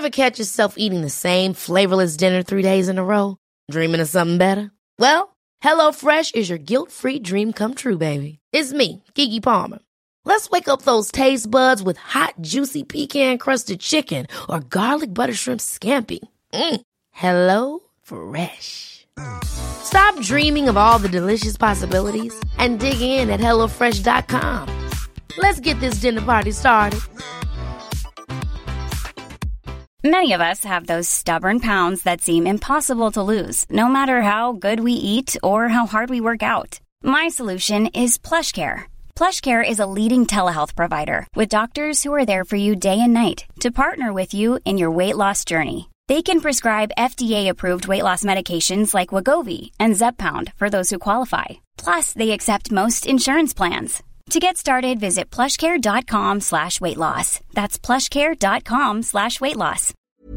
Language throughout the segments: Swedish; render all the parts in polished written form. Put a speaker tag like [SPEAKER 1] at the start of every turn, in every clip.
[SPEAKER 1] Ever catch yourself eating the same flavorless dinner 3 days in a row? Dreaming of something better? Well, HelloFresh is your guilt-free dream come true, baby. It's me, Keke Palmer. Let's wake up those taste buds with hot, juicy pecan-crusted chicken or garlic butter shrimp scampi. Hello Fresh. Stop dreaming of all the delicious possibilities and dig in at HelloFresh.com. Let's get this dinner party started.
[SPEAKER 2] Many of us have those stubborn pounds that seem impossible to lose, no matter how good we eat or how hard we work out. My solution is PlushCare. PlushCare is a leading telehealth provider with doctors who are there for you day and night to partner with you in your weight loss journey. They can prescribe FDA-approved weight loss medications like Wegovy and Zepbound for those who qualify. Plus, they accept most insurance plans. To get started, visit plushcare.com/weightloss. That's plushcare.com/weightloss.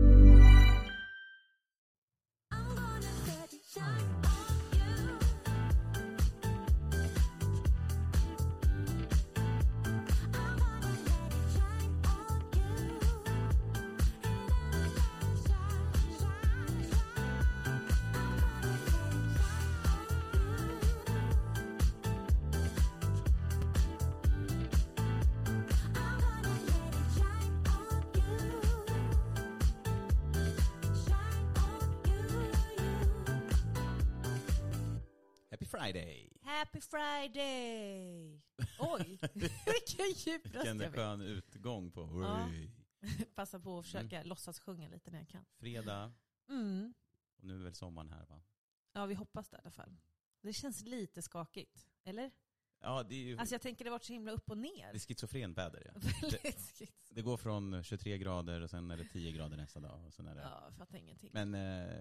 [SPEAKER 3] Friday.
[SPEAKER 4] Happy Friday! Oj, vilken djup röst
[SPEAKER 3] Vilken
[SPEAKER 4] jag fick.
[SPEAKER 3] skön utgång på.
[SPEAKER 4] Ja. Passa på att försöka låtsas sjunga lite när jag kan.
[SPEAKER 3] Fredag. Och nu är väl sommaren här, va?
[SPEAKER 4] Ja, vi hoppas det i alla fall. Det känns lite skakigt, eller?
[SPEAKER 3] Ja, det är ju...
[SPEAKER 4] Alltså jag tänker det har varit så himla upp och ner.
[SPEAKER 3] Det är schizofrent väder, ja. Det går från 23 grader och sen är det 10 grader nästa dag. Och sen är det...
[SPEAKER 4] Ja, jag fattar ingenting.
[SPEAKER 3] Men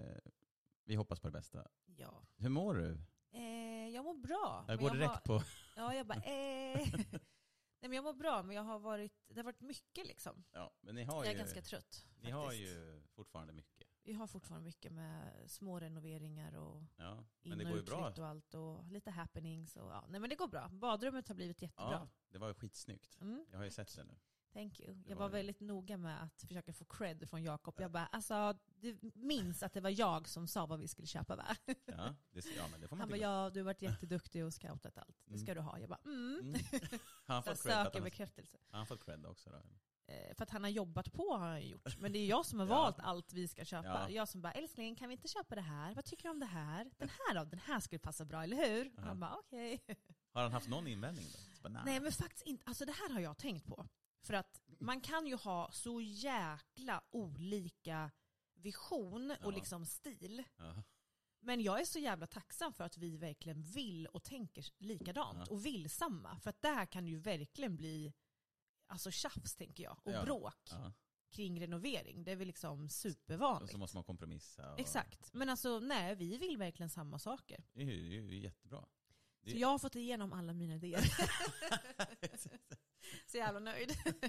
[SPEAKER 3] vi hoppas på det bästa.
[SPEAKER 4] Ja.
[SPEAKER 3] Hur mår du?
[SPEAKER 4] Jag mår bra.
[SPEAKER 3] Jag går direkt på...
[SPEAKER 4] Ja, jag bara Nej, men jag mår bra, men det har varit mycket liksom.
[SPEAKER 3] Ja, men ni har
[SPEAKER 4] jag är ganska trött.
[SPEAKER 3] Ni har ju fortfarande mycket.
[SPEAKER 4] Vi har fortfarande mycket med små renoveringar och
[SPEAKER 3] men det går ju bra.
[SPEAKER 4] Och allt och lite happenings och nej, men det går bra. Badrummet har blivit jättebra.
[SPEAKER 3] Ja, det var ju skitsnyggt. Jag har ju sett det nu.
[SPEAKER 4] Thank you. Jag var väldigt noga med att försöka få cred från Jakob. Jag bara, alltså, du minns att det var jag som sa vad vi skulle köpa, va?
[SPEAKER 3] Ja, men det får man. Han
[SPEAKER 4] bara, ja, du har varit jätteduktig och scoutat allt. Det ska du ha. Jag bara,
[SPEAKER 3] Han får
[SPEAKER 4] söker bekräftelse.
[SPEAKER 3] Han får cred också då?
[SPEAKER 4] För att han har jobbat på har han gjort. Men det är jag som har valt allt vi ska köpa. Ja. Jag som bara, älskling, kan vi inte köpa det här? Vad tycker du om det här? Den här då? Den här skulle passa bra, eller hur? Ja. Han bara, okej.
[SPEAKER 3] Har han haft någon invändning då?
[SPEAKER 4] Nej, men faktiskt inte. Alltså det här har jag tänkt på. För att man kan ju ha så jäkla olika vision och liksom stil. Ja. Men jag är så jävla tacksam för att vi verkligen vill och tänker likadant. Och vill samma. För att där kan ju verkligen bli alltså tjafs, tänker jag. Och bråk kring renovering. Det är väl liksom supervanligt.
[SPEAKER 3] Och så måste man kompromissa. Och...
[SPEAKER 4] Exakt. Men alltså nej, vi vill verkligen samma saker.
[SPEAKER 3] Det är ju jättebra.
[SPEAKER 4] Så jag har fått igenom alla mina idéer. Så jävla nöjd.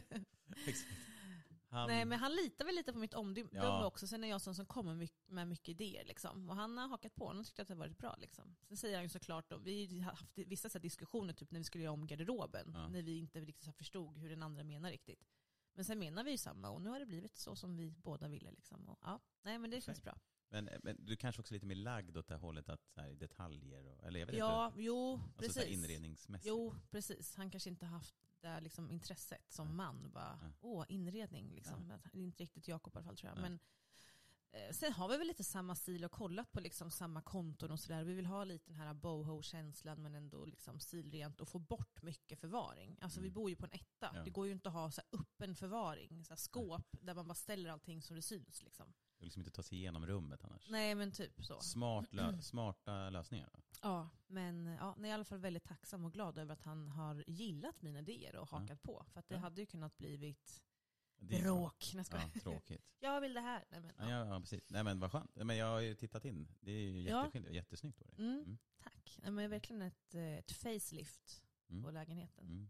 [SPEAKER 4] Nej, men han litar väl lite på mitt omdöme också. Sen är jag sån som kommer med mycket idéer liksom. Och han har hakat på. Han tyckte att det varit bra liksom. Sen säger han ju såklart då, vi har haft vissa så diskussioner typ när vi skulle göra om garderoben. När vi inte riktigt förstod hur den andra menar riktigt. Men sen menar vi ju samma. Och nu har det blivit så som vi båda ville liksom. Och, nej, men det känns bra.
[SPEAKER 3] Men du kanske också lite mer lagd åt det hållet att så här, detaljer och, eller jag vet inte.
[SPEAKER 4] Jo,
[SPEAKER 3] alltså,
[SPEAKER 4] precis.
[SPEAKER 3] Så här inredningsmässigt.
[SPEAKER 4] Jo, precis. Han kanske inte haft det liksom intresset som man bara, inredning liksom. Det är inte riktigt Jakob i alla fall, tror jag. Men sen har vi väl lite samma stil och kollat på liksom samma konton och sådär. Vi vill ha lite den här boho-känslan men ändå liksom stilrent och få bort mycket förvaring. Alltså vi bor ju på en etta. Det går ju inte att ha så här öppen förvaring, så här skåp där man bara ställer allting så det syns liksom.
[SPEAKER 3] Du vill liksom inte ta sig igenom rummet annars.
[SPEAKER 4] Nej, men typ så.
[SPEAKER 3] Smarta lösningar då?
[SPEAKER 4] Ja, men jag är i alla fall väldigt tacksam och glad över att han har gillat mina idéer och hakat på. För att det hade ju kunnat blivit bråk.
[SPEAKER 3] Tråkigt.
[SPEAKER 4] Jag vill det här. Nej, men,
[SPEAKER 3] precis. Nej, men vad skönt. Men jag har ju tittat in. Det är ju jättesnyggt.
[SPEAKER 4] Tack. Men det är verkligen ett facelift på lägenheten.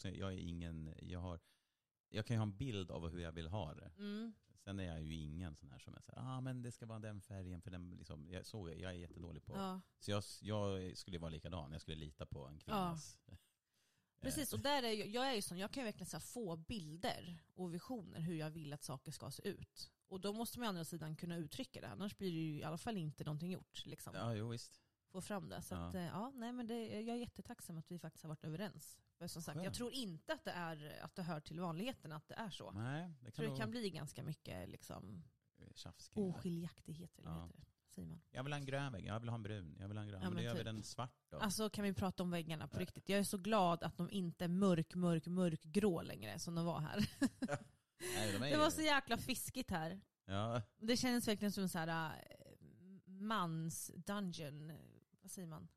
[SPEAKER 3] Jag kan ju ha en bild av hur jag vill ha det. Sen är jag ju ingen sån här som är så här, men det ska vara den färgen för den liksom, jag är jättedålig på. Så jag skulle vara likadan. Jag skulle lita på en kvinnas.
[SPEAKER 4] Precis, och där jag är ju sån, jag kan ju verkligen så här få bilder och visioner hur jag vill att saker ska se ut. Och då måste man å andra sidan kunna uttrycka det. Annars blir det ju i alla fall inte någonting gjort. Liksom.
[SPEAKER 3] Ja, jo visst.
[SPEAKER 4] Få fram det. Så att, nej, men jag är jättetacksam att vi faktiskt har varit överens. För som sagt, jag tror inte att det hör till vanligheten att det är så.
[SPEAKER 3] Nej,
[SPEAKER 4] det kan bli ganska mycket liksom, oskiljaktigheter.
[SPEAKER 3] Ja.
[SPEAKER 4] Simon.
[SPEAKER 3] Jag vill ha en grön vägg, jag vill ha en brun, jag vill ha en grön. Men då gör vi den svart då.
[SPEAKER 4] Alltså kan vi prata om väggarna på riktigt. Jag är så glad att de inte är mörkgrå längre som de var här. Nej, det var så jäkla fiskigt här.
[SPEAKER 3] Ja.
[SPEAKER 4] Det kändes verkligen som en så här mans dungeon. Vad säger man?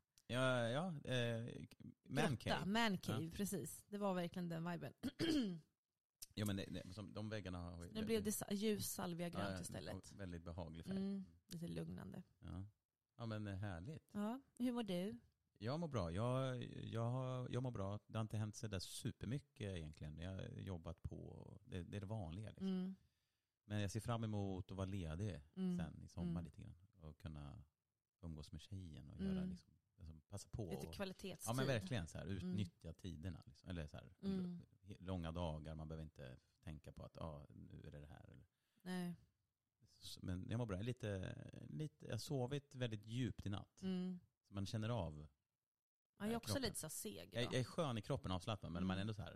[SPEAKER 4] Man cave, precis. Det var verkligen den viben.
[SPEAKER 3] Ja, men de väggarna har...
[SPEAKER 4] Nu blev det ljus salvia grönt istället.
[SPEAKER 3] Väldigt behaglig färg.
[SPEAKER 4] Lite lugnande.
[SPEAKER 3] Ja, men härligt.
[SPEAKER 4] Ja, hur mår du?
[SPEAKER 3] Jag mår bra. Jag mår bra. Det har inte hänt så där supermycket egentligen. Jag har jobbat på... Det är det vanliga. Liksom. Men jag ser fram emot att vara ledig sen i sommar lite grann. Och kunna umgås med tjejen och göra liksom, passa på.
[SPEAKER 4] Lite kvalitetstid.
[SPEAKER 3] Ja, men verkligen så här, utnyttja tiderna. Liksom. Eller så här, långa dagar. Man behöver inte tänka på att nu är det här. Eller.
[SPEAKER 4] Nej.
[SPEAKER 3] Men jag mår bra. Jag har sovit väldigt djupt i natt. Så man känner av.
[SPEAKER 4] Ja, jag är också lite så seg.
[SPEAKER 3] Jag är skön i kroppen, avslappnad, men man är ändå så här.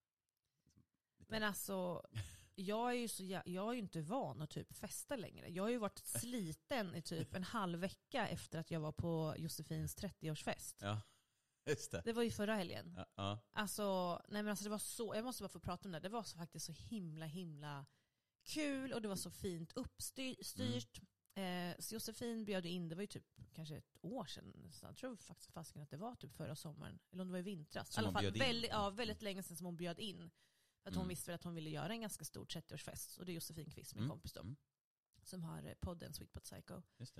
[SPEAKER 4] Men alltså, jag är ju inte van att typ festa längre. Jag har ju varit sliten i typ en halv vecka efter att jag var på Josefins 30-årsfest.
[SPEAKER 3] Ja, just det.
[SPEAKER 4] Det var ju förra helgen.
[SPEAKER 3] Ja.
[SPEAKER 4] Alltså, det var så, jag måste bara få prata om det. Det var så faktiskt så himla kul och det var så fint uppstyrt. Så Josefin bjöd in, det var ju typ kanske ett år sedan. Så jag tror faktiskt att det var typ förra sommaren. Eller om det var i vintras. I alla fall väldigt länge sedan som hon bjöd in. Att hon visste väl att hon ville göra en ganska stor 30-årsfest. Och det är Josefin Kvist, min kompis då. Som har podden Sweet But Psycho.
[SPEAKER 3] Just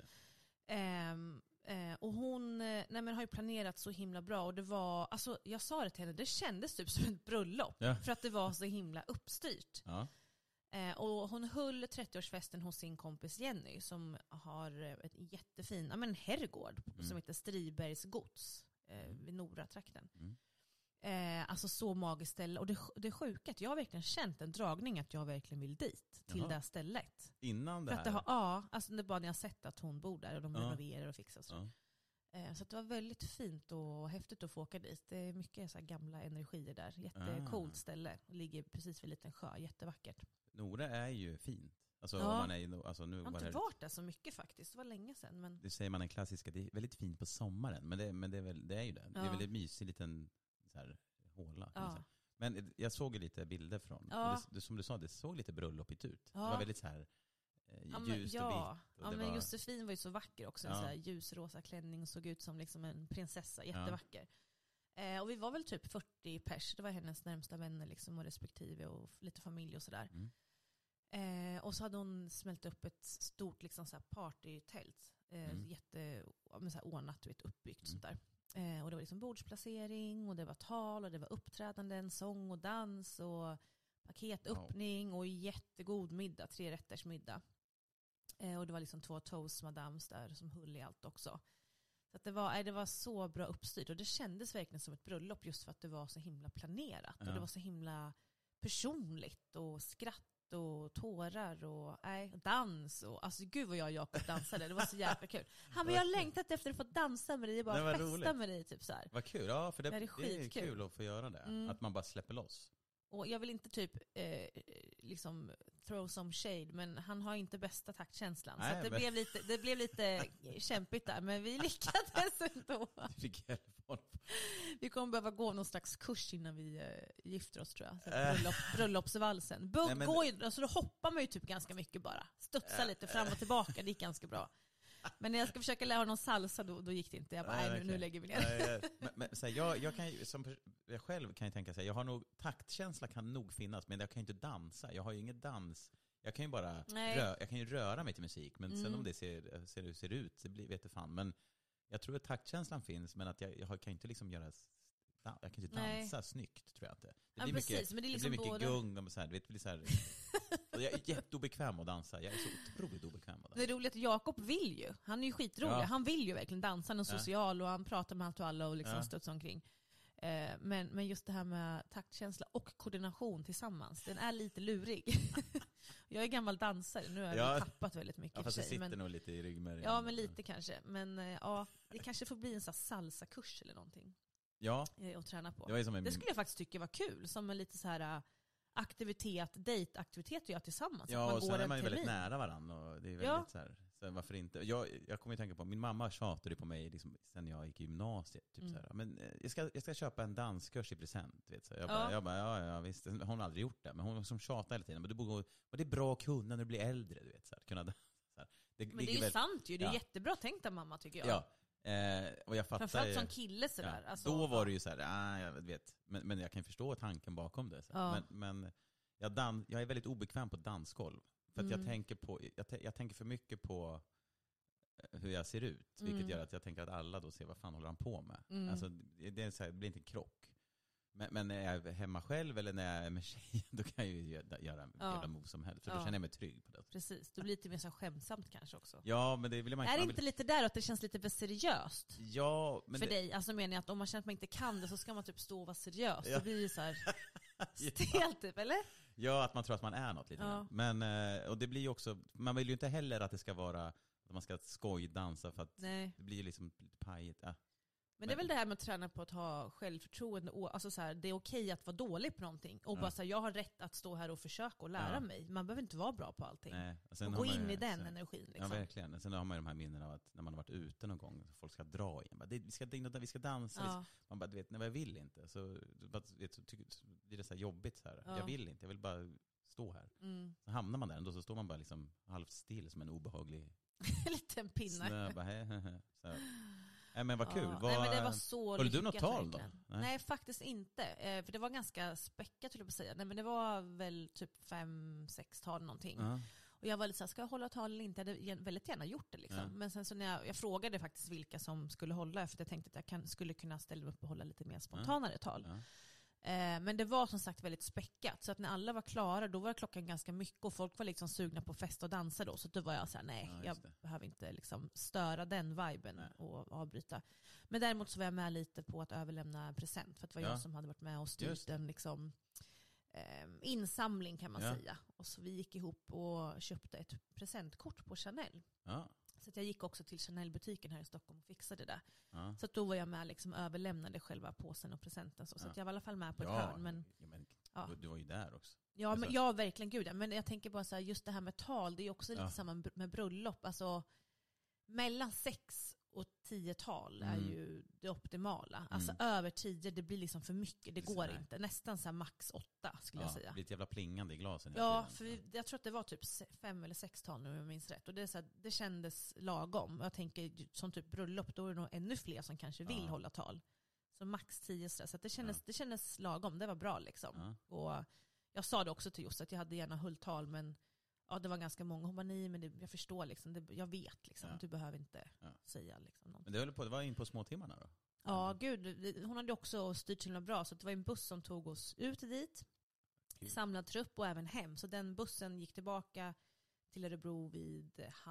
[SPEAKER 3] det.
[SPEAKER 4] Och hon har ju planerat så himla bra. Och det var, alltså jag sa det till henne, det kändes typ som ett bröllop. Ja. För att det var så himla uppstyrt.
[SPEAKER 3] Ja.
[SPEAKER 4] Och hon höll 30-årsfesten hos sin kompis Jenny. Som har ett jättefin herrgård som heter Stribergs gods. Vid Nora-trakten. Alltså så magiskt ställe. Och det är sjuka att jag har verkligen känt en dragning att jag verkligen vill dit. Till det här stället.
[SPEAKER 3] Innan det
[SPEAKER 4] för
[SPEAKER 3] här?
[SPEAKER 4] Att det har, alltså det är bara när jag har sett att hon bor där. Och de renoverar och fixar och så. Så att det var väldigt fint och häftigt att få åka dit. Det är mycket så här gamla energier där. Jättecoolt ställe. Och ligger precis vid en liten sjö. Jättevackert.
[SPEAKER 3] Nora är ju fint. Alltså, man är ju, alltså, nu
[SPEAKER 4] jag har inte varit där så mycket faktiskt. Det var länge sedan. Men...
[SPEAKER 3] Det säger man en klassiska. Det är väldigt fint på sommaren. Men det är ju det. Det är väldigt mysig liten så här, håla. Ja. Men jag såg lite bilder från. Som du sa, det såg lite bröllopigt ut. Det var väldigt så här ljust och vitt. Och
[SPEAKER 4] men Josefin var ju så vacker också. En så här ljusrosa klänning och såg ut som liksom en prinsessa. Jättevacker. Och vi var väl typ 40 pers. Det var hennes närmsta vänner liksom, och respektive och lite familj och sådär. Och så hade hon smält upp ett stort liksom, så här partytält. Så här ordnat, uppbyggt sånt där. Och det var liksom bordsplacering och det var tal och det var uppträdanden, sång och dans och paketöppning och jättegod middag, 3-rätters middag. Och det var liksom 2 toastmadams där som höll i allt också. Så att det var så bra uppstyrt och det kändes verkligen som ett bröllop just för att det var så himla planerat och det var så himla personligt och skratt och tårar och dans och alltså gud vad jag och Jakob dansade, det var så jävla kul. Han men jag har längtat efter att få dansa med dig, bara festa roligt. Med dig typ så här.
[SPEAKER 3] Vad kul, ja för det är kul att få göra det, att man bara släpper loss.
[SPEAKER 4] Och jag vill inte typ liksom throw some shade, men han har inte bästa taktkänslan. Nej, så att det blev lite kämpigt där, men vi lyckades ändå. Vi kommer behöva gå någon slags kurs innan vi gifter oss tror jag. Bröllopsvalsen. Alltså då hoppar man ju typ ganska mycket bara. Studsa lite fram och tillbaka, det gick ganska bra. Men när jag ska försöka lära någon salsa då gick det inte. Jag bara, nu lägger vi ner.
[SPEAKER 3] Men så här, jag kan ju, som jag själv kan ju tänka sig, jag har nog, taktkänsla kan nog finnas, men jag kan ju inte dansa. Jag har ju ingen dans. Jag kan ju bara jag kan ju röra mig till musik, men sen om det ser ut, det blir vet jag fan. Men jag tror att taktkänslan finns, men att jag kan inte liksom göra, jag kan inte dansa snyggt tror jag inte. Det blir mycket, men det liksom blir mycket gung och så här, det blir så här. Jag är jätteobekväm att dansa. Jag är så otroligt obekväm att dansa.
[SPEAKER 4] Det är roligt att Jakob vill ju. Han är ju skitrolig. Ja. Han vill ju verkligen dansa. Han är social och han pratar med allt och alla och liksom stöts omkring. Men just det här med taktkänsla och koordination tillsammans, den är lite lurig. Jag är gammal dansare, nu har jag tappat väldigt mycket.
[SPEAKER 3] Ja, fast
[SPEAKER 4] det
[SPEAKER 3] sitter nog lite i ryggmärgen.
[SPEAKER 4] Ja, men lite kanske. Men ja, det kanske får bli en sån här salsa-kurs eller någonting.
[SPEAKER 3] Ja.
[SPEAKER 4] Att träna på.
[SPEAKER 3] Det
[SPEAKER 4] skulle jag faktiskt tycka var kul. Som en lite så här aktivitet, dejtaktivitet att göra tillsammans.
[SPEAKER 3] Ja,
[SPEAKER 4] man
[SPEAKER 3] och
[SPEAKER 4] går
[SPEAKER 3] sen är man ju väldigt
[SPEAKER 4] termin.
[SPEAKER 3] nära varandra. Och det är väldigt så här, så varför inte? Jag kommer ju tänka på, min mamma tjatade på mig liksom, sen jag gick i gymnasiet. Typ så här, men jag ska köpa en danskurs i present. Vet, så. Jag bara, ja visst. Hon har aldrig gjort det. Men hon som tjatar hela tiden. Men det är bra att kunna när du blir äldre. Du vet, så här, kunna dansa.
[SPEAKER 4] Men det är ju sant ju. Det är jättebra tänkt av mamma tycker jag.
[SPEAKER 3] Ja. Och jag fattar,
[SPEAKER 4] framförallt som kille sådär.
[SPEAKER 3] Ja,
[SPEAKER 4] alltså,
[SPEAKER 3] då var det ju så här, jag vet. Men jag kan förstå tanken bakom det. Så. Men jag är väldigt obekväm på dansgolv. För att jag tänker för mycket på hur jag ser ut. Vilket gör att jag tänker att alla då ser vad fan håller han på med. Alltså, det är så här, det blir inte en krock. Men när jag är hemma själv eller när jag är med tjejen, då kan jag ju göra en jävla move som helst. För då känner jag mig trygg på det.
[SPEAKER 4] Precis, då blir det lite mer så skämsamt kanske också.
[SPEAKER 3] Ja, men det vill man
[SPEAKER 4] är det inte lite där att det känns lite för seriöst?
[SPEAKER 3] Ja, men
[SPEAKER 4] för dig, alltså menar jag att om man känner att man inte kan det så ska man typ stå och vara seriös. Det blir ju så här stelt typ, eller?
[SPEAKER 3] Ja, att man tror att man är något lite. Ja. Men, och det blir ju också, man vill ju inte heller att det ska vara, att man ska skojdansa för att det blir ju liksom lite pajigt. Ja.
[SPEAKER 4] Men det är väl det här med att träna på att ha självförtroende. Alltså så här, det är okej att vara dålig på någonting. Och bara så här, jag har rätt att stå här och försöka och lära mig. Man behöver inte vara bra på allting. Nej. Och gå in i den energin. Liksom.
[SPEAKER 3] Ja, verkligen. Sen har man ju de här minnena av att när man har varit ute någon gång, folk ska dra in. Vi ska dansa. Ja. Man bara, du vet, nej, jag vill inte. Så blir det så här jobbigt. Så här. Ja. Jag vill inte, jag vill bara stå här. Så hamnar man där ändå, så står man bara liksom halvt still som en obehaglig
[SPEAKER 4] liten pinne.
[SPEAKER 3] Snö, bara, så här. Nej, men vad kul.
[SPEAKER 4] Nej, men det var så
[SPEAKER 3] lyckat. Du något tal då?
[SPEAKER 4] Nej, faktiskt inte. För det var ganska späckat, skulle jag säga. Nej, men det var väl typ 5-6 tal någonting. Och jag var lite så här, ska jag hålla tal eller inte? Jag hade väldigt gärna gjort det liksom. Men sen så när jag frågade faktiskt vilka som skulle hålla, för jag tänkte att jag skulle kunna ställa mig upp och hålla lite mer spontanare tal. Men det var som sagt väldigt späckat. Så att när alla var klara, då var klockan ganska mycket. Och folk var liksom sugna på fest och dansa då. Så då var jag så här, nej, jag behöver inte liksom störa den viben och avbryta. Men däremot så var jag med lite på att överlämna present. För att det var jag som hade varit med och styrt en liksom, insamling kan man säga. Och så vi gick ihop och köpte ett presentkort på Chanel. Så att jag gick också till Chanel-butiken här i Stockholm och fixade det. Så att då var jag med liksom överlämnade själva påsen och presenten. Så att jag var i alla fall med på ett hörn. Men
[SPEAKER 3] du var ju där också.
[SPEAKER 4] Ja, men jag verkligen gud. Men jag tänker bara så här, just det här med tal, det är också lite samma med bröllop. Alltså mellan 6 och 10 tal är ju det optimala. Alltså över 10, det blir liksom för mycket. Det går inte. Nästan så här max 8 skulle jag säga.
[SPEAKER 3] Det blir ett jävla plingande i glasen.
[SPEAKER 4] Ja, för jag tror att det var typ 5 eller 6 tal nu om jag minns rätt. Och det, är så här, det kändes lagom. Jag tänker som typ bröllop, då är det nog ännu fler som kanske vill hålla tal. Så max 10 så att det kändes lagom. Det var bra liksom. Och jag sa det också till Josse att jag hade gärna hållit tal, men det var ganska många. Hon bara, nej, men jag förstår liksom. Jag vet liksom. Du behöver inte säga liksom någonting.
[SPEAKER 3] Men det var in på småtimmarna då?
[SPEAKER 4] Ja, gud. Hon hade också styrt till något bra. Så det var en buss som tog oss ut dit. Samlad trupp och även hem. Så den bussen gick tillbaka till Örebro vid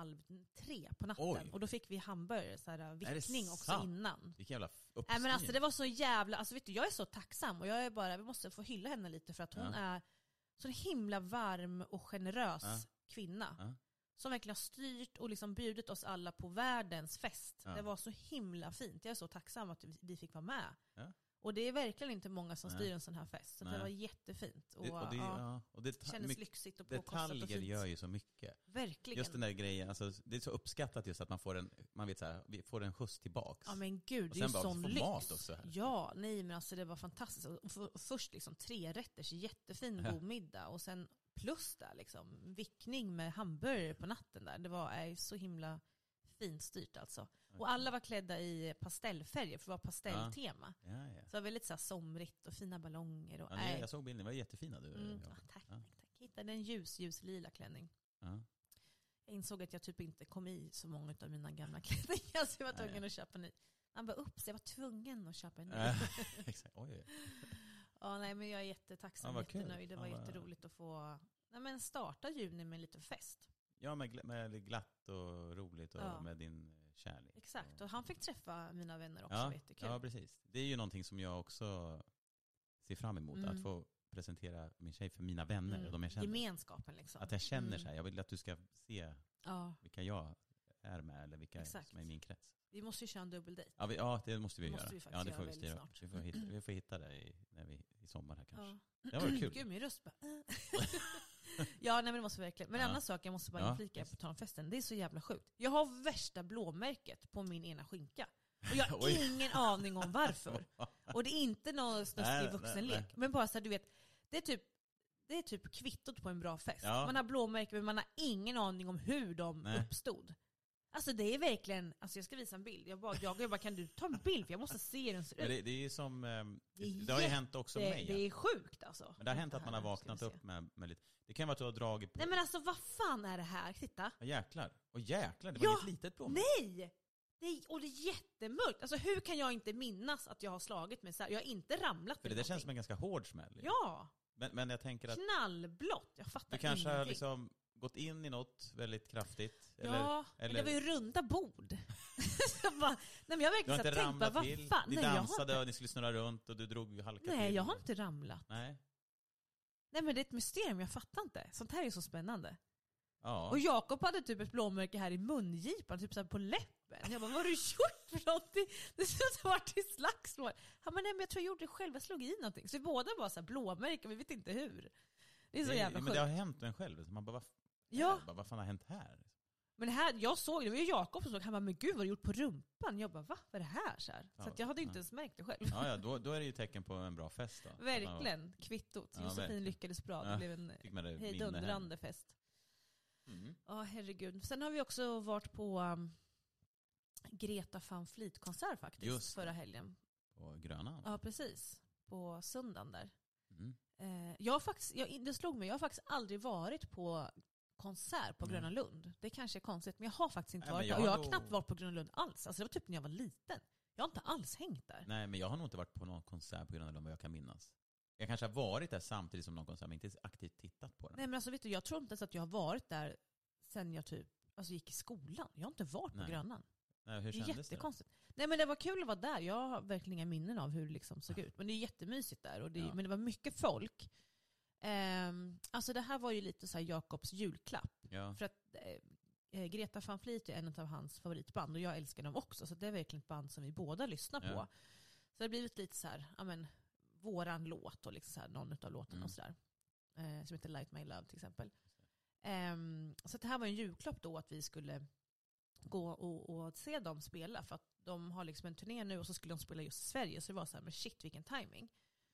[SPEAKER 4] 2:30 på natten. Oj. Och då fick vi hamburgare, så här vickning också innan.
[SPEAKER 3] Vilken jävla uppsyn.
[SPEAKER 4] Nej, men alltså det var så jävla, alltså vet du, jag är så tacksam och jag är bara, vi måste få hylla henne lite för att hon är så himla varm och generös kvinna. Som verkligen har styrt och liksom bjudit oss alla på världens fest. Det var så himla fint. Jag är så tacksam att vi fick vara med. Och det är verkligen inte många som styr en sån här fest. Så det var jättefint. Och det kändes lyxigt och påkostat och fint.
[SPEAKER 3] Detaljer gör ju så mycket.
[SPEAKER 4] Verkligen.
[SPEAKER 3] Just den där grejen, alltså, det är så uppskattat just att man vet så här, vi får en skjuts tillbaks.
[SPEAKER 4] Ja men gud, det är ju sån lyx. Mat också här. Ja, nej men alltså det var fantastiskt. Och först liksom 3 rätters, jättefin god middag. Och sen plus där liksom, vickning med hamburgare på natten där. Det var så himla fint styrt alltså. Och alla var klädda i pastellfärger för det var pastelltema. Så det var väldigt så här somrigt och fina ballonger. Och,
[SPEAKER 3] jag såg bilden, det var jättefina.
[SPEAKER 4] Tack. Hittade en lila klänning. Jag insåg att jag typ inte kom i så många av mina gamla klänningar så jag var tvungen att köpa en ny. Han bara jag var tvungen att köpa en ny.
[SPEAKER 3] Exakt. Oj.
[SPEAKER 4] Men jag är jättetacksam, jättenöjd. Det var jätteroligt att få starta juni med lite fest.
[SPEAKER 3] Ja, med glatt och roligt och med din kärlek.
[SPEAKER 4] Exakt, och han fick träffa mina vänner också, jättekul.
[SPEAKER 3] Ja, precis. Det är ju någonting som jag också ser fram emot, att få presentera min tjej för mina vänner och de jag känner.
[SPEAKER 4] Gemenskapen liksom.
[SPEAKER 3] Att jag känner så här, jag vill att du ska se vilka jag är med eller vilka som är i min krets.
[SPEAKER 4] Vi måste ju köra en dubbeldejt.
[SPEAKER 3] Ja, det måste vi göra.
[SPEAKER 4] Vi
[SPEAKER 3] det får vi styra upp. Vi får hitta det i sommar här kanske. Det var kul.
[SPEAKER 4] Gud, min röst bara... Ja, nej, men det måste verkligen. Men en annan sak jag måste bara inflika på talfesten. Det är så jävla sjukt. Jag har värsta blåmärket på min ena skinka. Och jag har ingen aning om varför. Och det är inte någon snuskig vuxenlek. Men bara så här, du vet, det är typ kvittot på en bra fest. Ja. Man har blåmärken men man har ingen aning om hur de uppstod. Alltså det är verkligen, alltså jag ska visa en bild. Jag bara kan du ta en bild för jag måste se den.
[SPEAKER 3] Det är ju som, det har ju hänt också med mig.
[SPEAKER 4] Det är sjukt alltså.
[SPEAKER 3] Men det har hänt att man har vaknat upp med lite, det kan vara att du har dragit på.
[SPEAKER 4] Nej men alltså vad fan är det här? Titta.
[SPEAKER 3] Ja, jäklar, det var ett litet blåmärke.
[SPEAKER 4] Nej! Och det är jättemörkt. Alltså hur kan jag inte minnas att jag har slagit mig så här? Jag har inte ramlat.
[SPEAKER 3] För det känns som en ganska hård smäll.
[SPEAKER 4] Ja.
[SPEAKER 3] Men jag tänker att
[SPEAKER 4] knallblått, jag fattar
[SPEAKER 3] du kanske har liksom gått in i något väldigt kraftigt.
[SPEAKER 4] Ja, eller... men det var ju runda bord. Nej, men jag verkligen
[SPEAKER 3] så
[SPEAKER 4] tänkte, vad fan?
[SPEAKER 3] Ni dansade och ni skulle snurra runt och du drog halka till.
[SPEAKER 4] Nej, jag har inte ramlat.
[SPEAKER 3] Nej,
[SPEAKER 4] men det är ett mysterium, jag fattar inte. Sånt här är så spännande.
[SPEAKER 3] Ja.
[SPEAKER 4] Och Jakob hade typ ett blåmärke här i mungipan, typ så här på läppen. Jag bara, vad har du gjort för någonting? Det ser ut som att det varit i slagsmål. Han bara, nej men jag tror jag gjorde det själv, jag slog i någonting. Så vi båda var så här blåmärken, vi vet inte hur. Det är så jävla sjukt.
[SPEAKER 3] Men det har hänt en själv, så man bara, vad fan har hänt här?
[SPEAKER 4] Men det här, jag såg, det var ju Jakob som såg, han bara, men gud vad har du gjort på rumpan? Jag bara, vad är det här? Så att jag hade inte ens märkt det själv.
[SPEAKER 3] Ja, då är det ju tecken på en bra fest då.
[SPEAKER 4] Verkligen, kvittot. Josefin lyckades bra, det blev en hejdundrande fest. Ja, herregud. Sen har vi också varit på Greta Van Fleet-konsert faktiskt. Just förra helgen.
[SPEAKER 3] På Gröna?
[SPEAKER 4] Ja, precis. På söndagen där. Det slog mig, jag har faktiskt aldrig varit på konsert på Gröna Lund. Det kanske är konstigt, men jag har faktiskt inte varit där. Och jag har knappt varit på Gröna Lund alls. Alltså det var typ när jag var liten. Jag har inte alls hängt där.
[SPEAKER 3] Nej, men jag har nog inte varit på någon konsert på Gröna Lund vad jag kan minnas. Jag kanske har varit där samtidigt som någon konsert, men inte aktivt tittat på den.
[SPEAKER 4] Nej, men alltså vet du, jag tror inte ens att jag har varit där sen jag typ gick i skolan. Jag har inte varit på Grönan.
[SPEAKER 3] Nej, hur kändes det?
[SPEAKER 4] Jättekonstigt. Nej, men det var kul att vara där. Jag har verkligen inga minnen av hur det liksom såg ut. Men det är jättemysigt där. Och men det var mycket folk. Alltså det här var ju lite så här Jakobs julklapp. Ja. För att Greta Van Fleet är en av hans favoritband. Och jag älskar dem också. Så det är verkligen ett band som vi båda lyssnar på. Så det har blivit lite så här, våran låt och liksom så här, någon av låtarna och sådär. Som heter Light My Love till exempel. Så det här var en julklapp då att vi skulle gå och se dem spela. För att de har liksom en turné nu och så skulle de spela just i Sverige. Så det var så här, men shit vilken timing.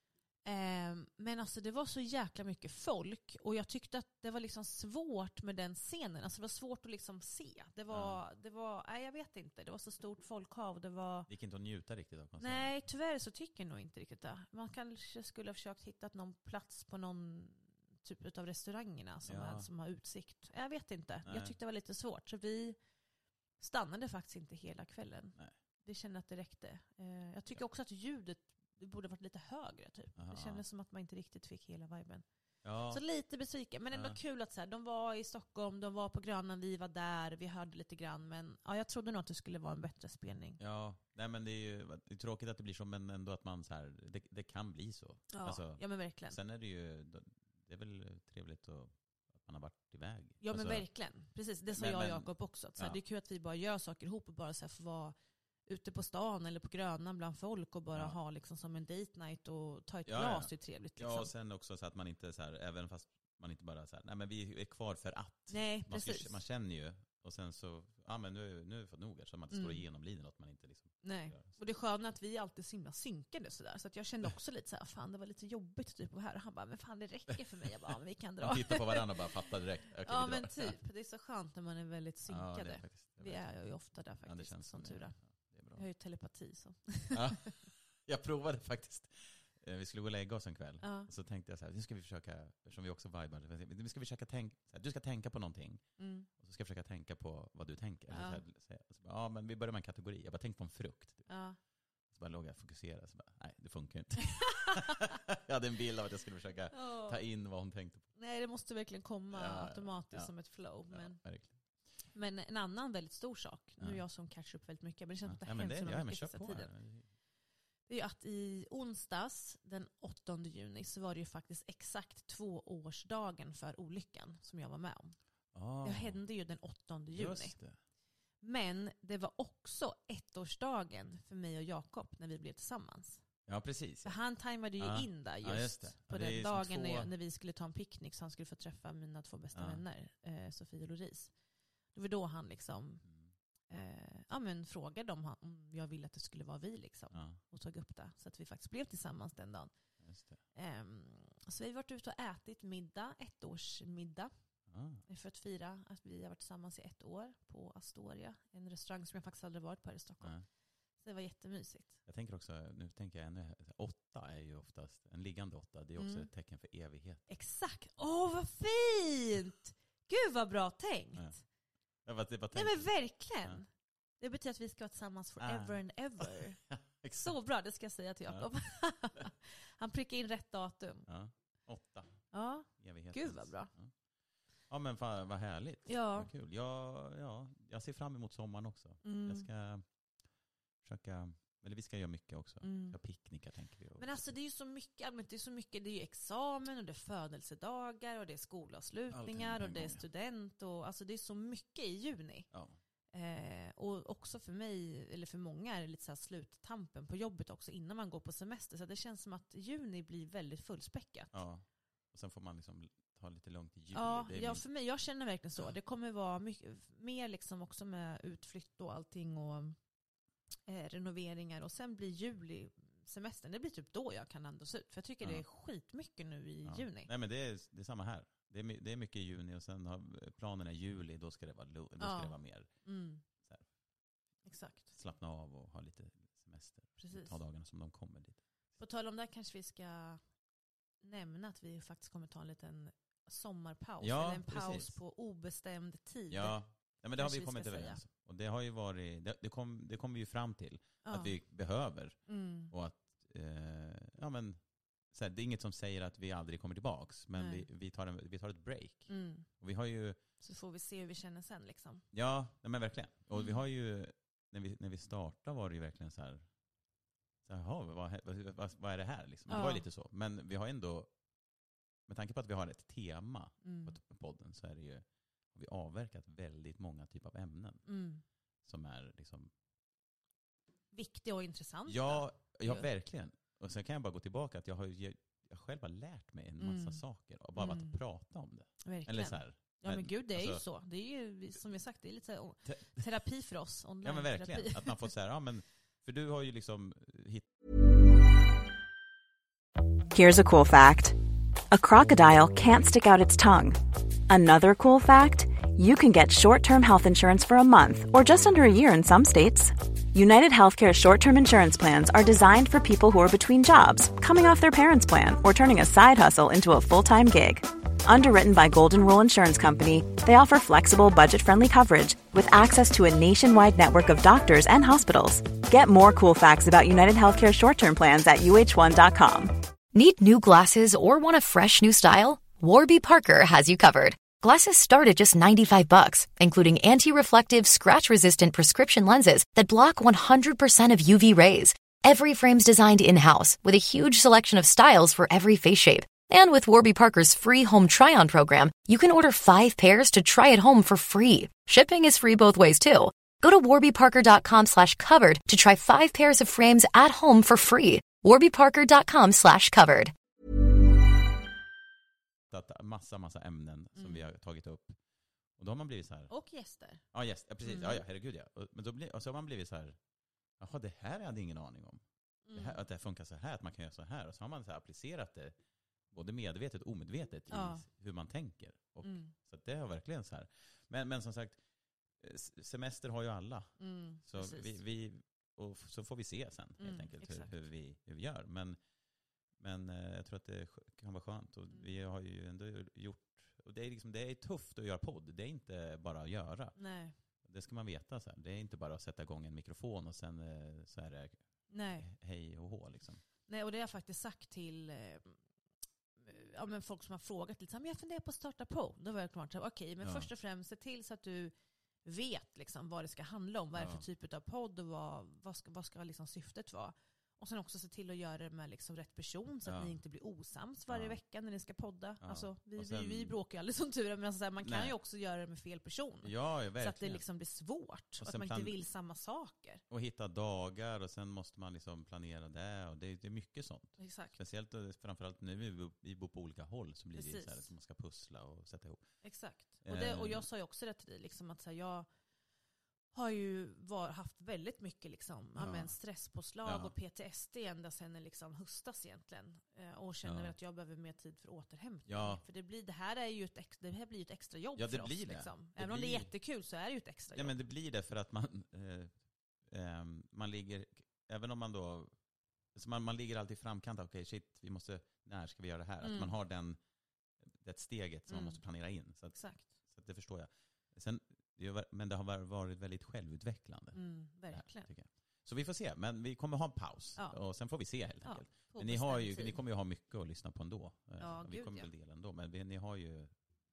[SPEAKER 4] Men alltså det var så jäkla mycket folk. Och jag tyckte att det var liksom svårt med den scenen. Alltså det var svårt att liksom se. Det var nej jag vet inte. Det var så stort folkhav. Det gick
[SPEAKER 3] inte att njuta riktigt av konserten.
[SPEAKER 4] Nej, tyvärr så tycker jag nog inte riktigt det. Man kanske skulle ha försökt hitta någon plats på någon typ av restaurangerna som har utsikt. Jag vet inte. Nej. Jag tyckte det var lite svårt. Så vi stannade faktiskt inte hela kvällen. Nej. Det kände att det räckte. Jag tycker också att ljudet borde varit lite högre typ. Det kändes som att man inte riktigt fick hela viben. Ja. Så lite besviken. Men ändå kul att så här, de var i Stockholm, de var på Grönan, vi var där, vi hörde lite grann. Men jag trodde nog att det skulle vara en bättre spelning. Ja,
[SPEAKER 3] nej men det är tråkigt att det blir så, men ändå att man så här, det kan bli så.
[SPEAKER 4] Ja, alltså, men verkligen.
[SPEAKER 3] Sen är det är väl trevligt att man har varit iväg.
[SPEAKER 4] Ja, men verkligen. Precis, det sa jag och Jakob också. Att, så här, det är kul att vi bara gör saker ihop och bara så här, får vara ute på stan eller på Grönan bland folk och bara ha liksom som en date night och ta ett glas, det är trevligt. Liksom.
[SPEAKER 3] Ja, och sen också så att man inte så här, även fast man inte bara så här, nej men vi är kvar för att.
[SPEAKER 4] Nej, precis.
[SPEAKER 3] Man känner ju, och sen så, men nu är vi fått nog här, så man inte står igenom livet något man inte liksom.
[SPEAKER 4] Nej, och det är skönt att vi alltid är himla synkade sådär. Så att jag kände också lite så här, fan det var lite jobbigt typ att här. Och han bara, men fan det räcker för mig. Jag bara, men vi kan dra.
[SPEAKER 3] Man tittar på varandra och bara fattar direkt.
[SPEAKER 4] Ja, men typ. Det är så skönt när man är väldigt synkade. Vi är ju ofta där faktiskt, det känns som tur är. Jag har ju telepati så.
[SPEAKER 3] Ja, jag provade faktiskt. Vi skulle gå och lägga oss en kväll. Så tänkte jag så här, nu ska vi försöka, som vi också vibar, vi ska försöka tänka, du ska tänka på någonting. Och så ska jag försöka tänka på vad du tänker. Så men vi börjar med en kategori. Jag bara tänkte på en frukt. Typ. Så bara låg jag och fokuserade. Så bara, nej, det funkar inte. Jag hade en bild av att jag skulle försöka ta in vad hon tänkte på.
[SPEAKER 4] Nej, det måste verkligen komma automatiskt som ett flow. Men en annan väldigt stor sak. Nu är jag som catchar upp väldigt mycket. Men det känns att det har hänt så mycket sista tiden. Det är ju att i onsdags den 8 juni så var det ju faktiskt exakt 2-årsdagen för olyckan som jag var med om. Det hände ju den 8 juni.
[SPEAKER 3] Just det.
[SPEAKER 4] Men det var också 1-årsdagen för mig och Jakob när vi blev tillsammans.
[SPEAKER 3] Ja, precis.
[SPEAKER 4] För han tajmade ju in där just på den dagen när vi skulle ta en picknick så han skulle få träffa mina 2 bästa vänner, Sofie och Louise. Det var då han liksom frågade om jag ville att det skulle vara vi liksom, och tog upp det så att vi faktiskt blev tillsammans den dagen.
[SPEAKER 3] Just det.
[SPEAKER 4] Så vi har varit ute och ätit middag, 1-årsmiddag. För att fira att vi har varit tillsammans i 1 år på Astoria. En restaurang som jag faktiskt aldrig varit på här i Stockholm. Så det var jättemysigt.
[SPEAKER 3] Jag tänker också, nu tänker jag ännu, 8 är ju oftast, en liggande 8, det är också ett tecken för evighet.
[SPEAKER 4] Exakt. Vad fint! Gud vad bra tänkt.
[SPEAKER 3] Nej
[SPEAKER 4] men verkligen. Det betyder att vi ska vara tillsammans forever and ever. Så bra, det ska jag säga till Jakob. Han prickar in rätt datum.
[SPEAKER 3] 8.
[SPEAKER 4] Ja,
[SPEAKER 3] Evighetens.
[SPEAKER 4] Gud vad bra.
[SPEAKER 3] Ja men fan, vad härligt.
[SPEAKER 4] Ja.
[SPEAKER 3] Vad kul. Jag ser fram emot sommaren också. Jag ska försöka, eller vi ska göra mycket också. Jag picknickar tänker vi.
[SPEAKER 4] Men alltså det är ju så mycket, det är ju examen och det är födelsedagar och det är skolavslutningar och det är student och alltså det är så mycket i juni.
[SPEAKER 3] Ja.
[SPEAKER 4] Och också för mig, eller för många är det lite så här sluttampen på jobbet också innan man går på semester. Så det känns som att juni blir väldigt fullspäckat.
[SPEAKER 3] Ja, och sen får man liksom ta lite långt i juli.
[SPEAKER 4] Ja, för mig, jag känner verkligen så. Det kommer vara mycket mer liksom också med utflytt och allting och renoveringar. Och sen blir juli semestern, det blir typ då jag kan andas ut. För jag tycker det är skitmycket nu i juni.
[SPEAKER 3] Nej men det är samma här. Det är mycket i juni och sen har planerna i juli, då ska det vara, ska det vara mer. Så här,
[SPEAKER 4] exakt.
[SPEAKER 3] Slappna av och ha lite semester.
[SPEAKER 4] Precis.
[SPEAKER 3] Ta dagarna som de kommer dit.
[SPEAKER 4] På tal om det kanske vi ska nämna att vi faktiskt kommer ta en liten sommarpaus. Eller en paus på obestämd tid.
[SPEAKER 3] Ja, men det har vi kommit överens. Och det har ju varit, det kom vi ju fram till att vi behöver. Och att, så här, det är inget som säger att vi aldrig kommer tillbaks. Men vi tar ett break. Och vi har ju,
[SPEAKER 4] så får vi se hur vi känner sen liksom.
[SPEAKER 3] Ja, men verkligen. Och vi har ju, när vi startade var det ju verkligen så här, vad är det här liksom? Det var ju lite så. Men vi har ändå, med tanke på att vi har ett tema på podden, så är det ju, har vi avverkat väldigt många typer av ämnen som är liksom
[SPEAKER 4] viktiga och intressanta.
[SPEAKER 3] Ja, verkligen. Och sen kan jag bara gå tillbaka att jag själv har lärt mig en massa saker och bara att prata om det.
[SPEAKER 4] Verkligen.
[SPEAKER 3] Eller så här,
[SPEAKER 4] men gud, det är ju så. Det är ju, som jag sagt, det är lite så här, terapi för oss. Online
[SPEAKER 3] ja, men verkligen. Terapi. Att man får säga, men för du har ju liksom
[SPEAKER 5] Here's a cool fact. A crocodile can't stick out its tongue. Another cool fact, you can get short-term health insurance for a month or just under a year in some states. United Healthcare short-term insurance plans are designed for people who are between jobs, coming off their parents' plan, or turning a side hustle into a full-time gig. Underwritten by Golden Rule Insurance Company, they offer flexible, budget-friendly coverage with access to a nationwide network of doctors and hospitals. Get more cool facts about United Healthcare short-term plans at uh1.com.
[SPEAKER 6] Need new glasses or want a fresh new style? Warby Parker has you covered. Glasses start at just $95, including anti-reflective, scratch-resistant prescription lenses that block 100% of UV rays. Every frame's designed in-house with a huge selection of styles for every face shape. And with Warby Parker's free home try-on program, you can order 5 pairs to try at home for free. Shipping is free both ways, too. Go to warbyparker.com/covered to try 5 pairs of frames at home for free. warbyparker.com/covered.
[SPEAKER 3] Massa ämnen som vi har tagit upp. Och då har man blivit så här.
[SPEAKER 4] Och gäster.
[SPEAKER 3] Ja, gäster, precis. Ja, herregud ja. Men och så har man blivit så här. Jaha, det här hade jag ingen aning om. Det här, att det funkar så här, att man kan göra så här. Och så har man så här applicerat det både medvetet och omedvetet i hur man tänker. Och så det är verkligen så här. Men som sagt, semester har ju alla. Så och så får vi se sen helt enkelt hur vi gör. Men jag tror att det kan vara skönt. Och vi har ju ändå gjort, och det är tufft att göra podd. Det är inte bara att göra.
[SPEAKER 4] Nej.
[SPEAKER 3] Det ska man veta sen. Det är inte bara att sätta igång en mikrofon och sen så är det hej och hå liksom.
[SPEAKER 4] Nej, och det har jag faktiskt sagt till men folk som har frågat lite. Men jag funderar på att starta på. Då var jag klart att okej, men först och främst se till så att du vet liksom vad det ska handla om. Vad är det för typ av podd och vad ska liksom syftet vara. Och sen också se till att göra det med liksom rätt person så att ni inte blir osams varje vecka när ni ska podda. Ja. Alltså, vi bråkar ju aldrig som tur, men alltså, man kan ju också göra det med fel person.
[SPEAKER 3] Ja, verkligen.
[SPEAKER 4] Så att det liksom blir svårt. Och att man inte vill samma saker.
[SPEAKER 3] Och hitta dagar och sen måste man liksom planera det. Och det är mycket sånt.
[SPEAKER 4] Exakt.
[SPEAKER 3] Speciellt framförallt nu vi bor på olika håll så blir det så här att man ska pussla och sätta ihop.
[SPEAKER 4] Exakt. Och jag sa ju också det till dig, liksom, att så här, jag har ju haft väldigt mycket liksom, stresspåslag och PTSD ända sedan liksom höstas egentligen. Och känner att jag behöver mer tid för återhämtning. Ja. För det här blir ju ett extra jobb för oss. Det. Liksom. Även om det är jättekul så är det ju ett extra jobb.
[SPEAKER 3] Ja, men det blir det för att man ligger, även om man då, så man ligger alltid i framkant. Okej, när ska vi göra det här? Att man har det steget som man måste planera in. Så
[SPEAKER 4] Exakt.
[SPEAKER 3] Så det förstår jag. Sen, men det har varit väldigt självutvecklande.
[SPEAKER 4] Verkligen.
[SPEAKER 3] Här, så vi får se. Men vi kommer ha en paus. Ja. Och sen får vi se helt enkelt. Men ni kommer ju ha mycket att lyssna på ändå. Vi kommer väl dela ändå. Men ni har ju...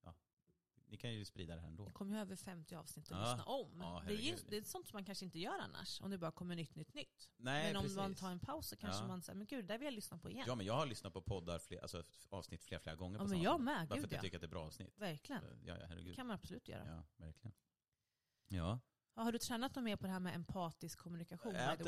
[SPEAKER 3] Ni kan ju sprida det här ändå.
[SPEAKER 4] Det kommer ju över 50 avsnitt att lyssna om. Ja, det är sånt som man kanske inte gör annars. Om det bara kommer nytt.
[SPEAKER 3] Nej,
[SPEAKER 4] men om man tar en paus så kanske man säger, men gud, där vill jag lyssna på igen.
[SPEAKER 3] Ja, men jag har lyssnat på poddar, avsnitt flera gånger.
[SPEAKER 4] Ja, men jag med.
[SPEAKER 3] Bara för att jag tycker att det är bra avsnitt.
[SPEAKER 4] Verkligen.
[SPEAKER 3] Herregud.
[SPEAKER 4] Det kan man absolut göra.
[SPEAKER 3] Ja, verkligen. Ja.
[SPEAKER 4] Har du tränat något mer på det här med empatisk kommunikation? Jag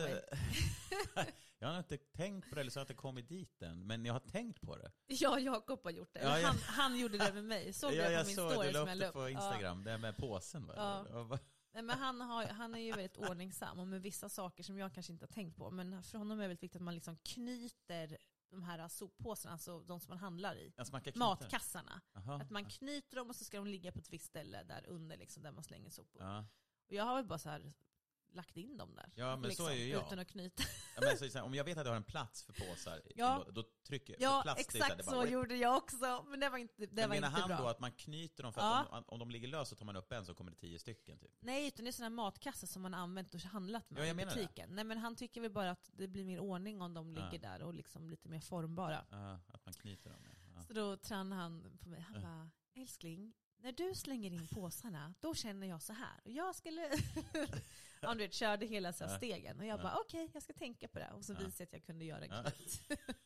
[SPEAKER 3] har inte tänkt på det, eller så har jag inte kommit dit än. Men jag har tänkt på det.
[SPEAKER 4] Ja, Jakob har gjort det. Ja, han gjorde det med mig. Såg det på min story som jag la upp
[SPEAKER 3] på Instagram. Det med påsen.
[SPEAKER 4] Nej, men han är ju väldigt ordningsam och med vissa saker som jag kanske inte har tänkt på. Men för honom är det väldigt viktigt att man liksom knyter de här soppåsarna, alltså de som man handlar i.
[SPEAKER 3] Alltså
[SPEAKER 4] matkassarna. Att man knyter dem och så ska de ligga på ett visst ställe där under liksom, där man slänger sopor. Och jag har väl bara så här lagt in dem där.
[SPEAKER 3] Ja, men liksom, så är ju jag.
[SPEAKER 4] Utan att knyta.
[SPEAKER 3] Ja, men så om jag vet att jag har en plats för påsar, då trycker jag.
[SPEAKER 4] Ja, plats, exakt så gjorde jag också. Men det var inte bra. Men menar han
[SPEAKER 3] då att man knyter dem för att om de ligger lös så tar man upp en så kommer det 10 stycken typ?
[SPEAKER 4] Nej, utan det är sådana matkassar som man har använt och handlat med i butiken. Nej, men han tycker väl bara att det blir mer ordning om de ligger där och liksom lite mer formbara.
[SPEAKER 3] Att man knyter dem. Ja.
[SPEAKER 4] Så då tränade han på mig. Han bara, älskling, när du slänger in påsarna, då känner jag så här. Och jag skulle... Han körde hela så här stegen. Och jag bara, okej, jag ska tänka på det. Och så visade jag att jag kunde göra en knytt.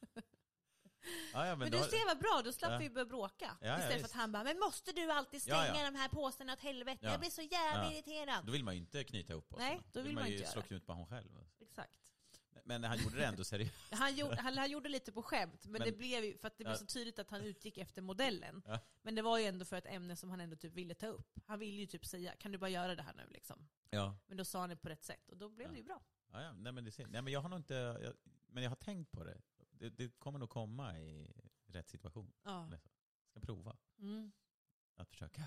[SPEAKER 4] Men du ser vad bra, då slapp vi börja bråka. Istället för att han bara, men måste du alltid stänga de här påsarna åt helvete? Jag blir så jävla irriterad.
[SPEAKER 3] Då vill man ju inte knyta upp påsarna.
[SPEAKER 4] Nej, då vill man inte
[SPEAKER 3] slå knut på hon själv.
[SPEAKER 4] Exakt.
[SPEAKER 3] Men han gjorde det ändå seriöst.
[SPEAKER 4] Han gjorde lite på skämt, men det blev ju för att det blev så tydligt att han utgick efter modellen. Men det var ju ändå för ett ämne som han ändå typ ville ta upp. Han ville ju typ säga, kan du bara göra det här nu liksom? Ja. Men då sa han det på rätt sätt och då blev det ju bra.
[SPEAKER 3] Ja. Nej, men nej, men jag har nog inte, men jag har tänkt på det. Det kommer nog komma i rätt situation. Ja. Ska prova. Att försöka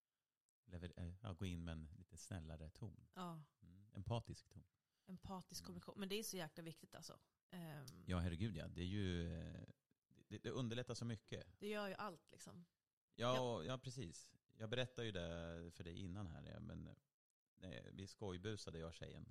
[SPEAKER 3] gå in med en lite snällare ton. Ja. Empatisk ton.
[SPEAKER 4] Empatisk kommunikation. Men det är så jäkla viktigt alltså.
[SPEAKER 3] Ja, herregud ja. Det är ju... Det underlättar så mycket.
[SPEAKER 4] Det gör ju allt liksom.
[SPEAKER 3] Ja, precis. Jag berättade ju det för dig innan här. Ja, men vi skojbusade, jag och tjejen.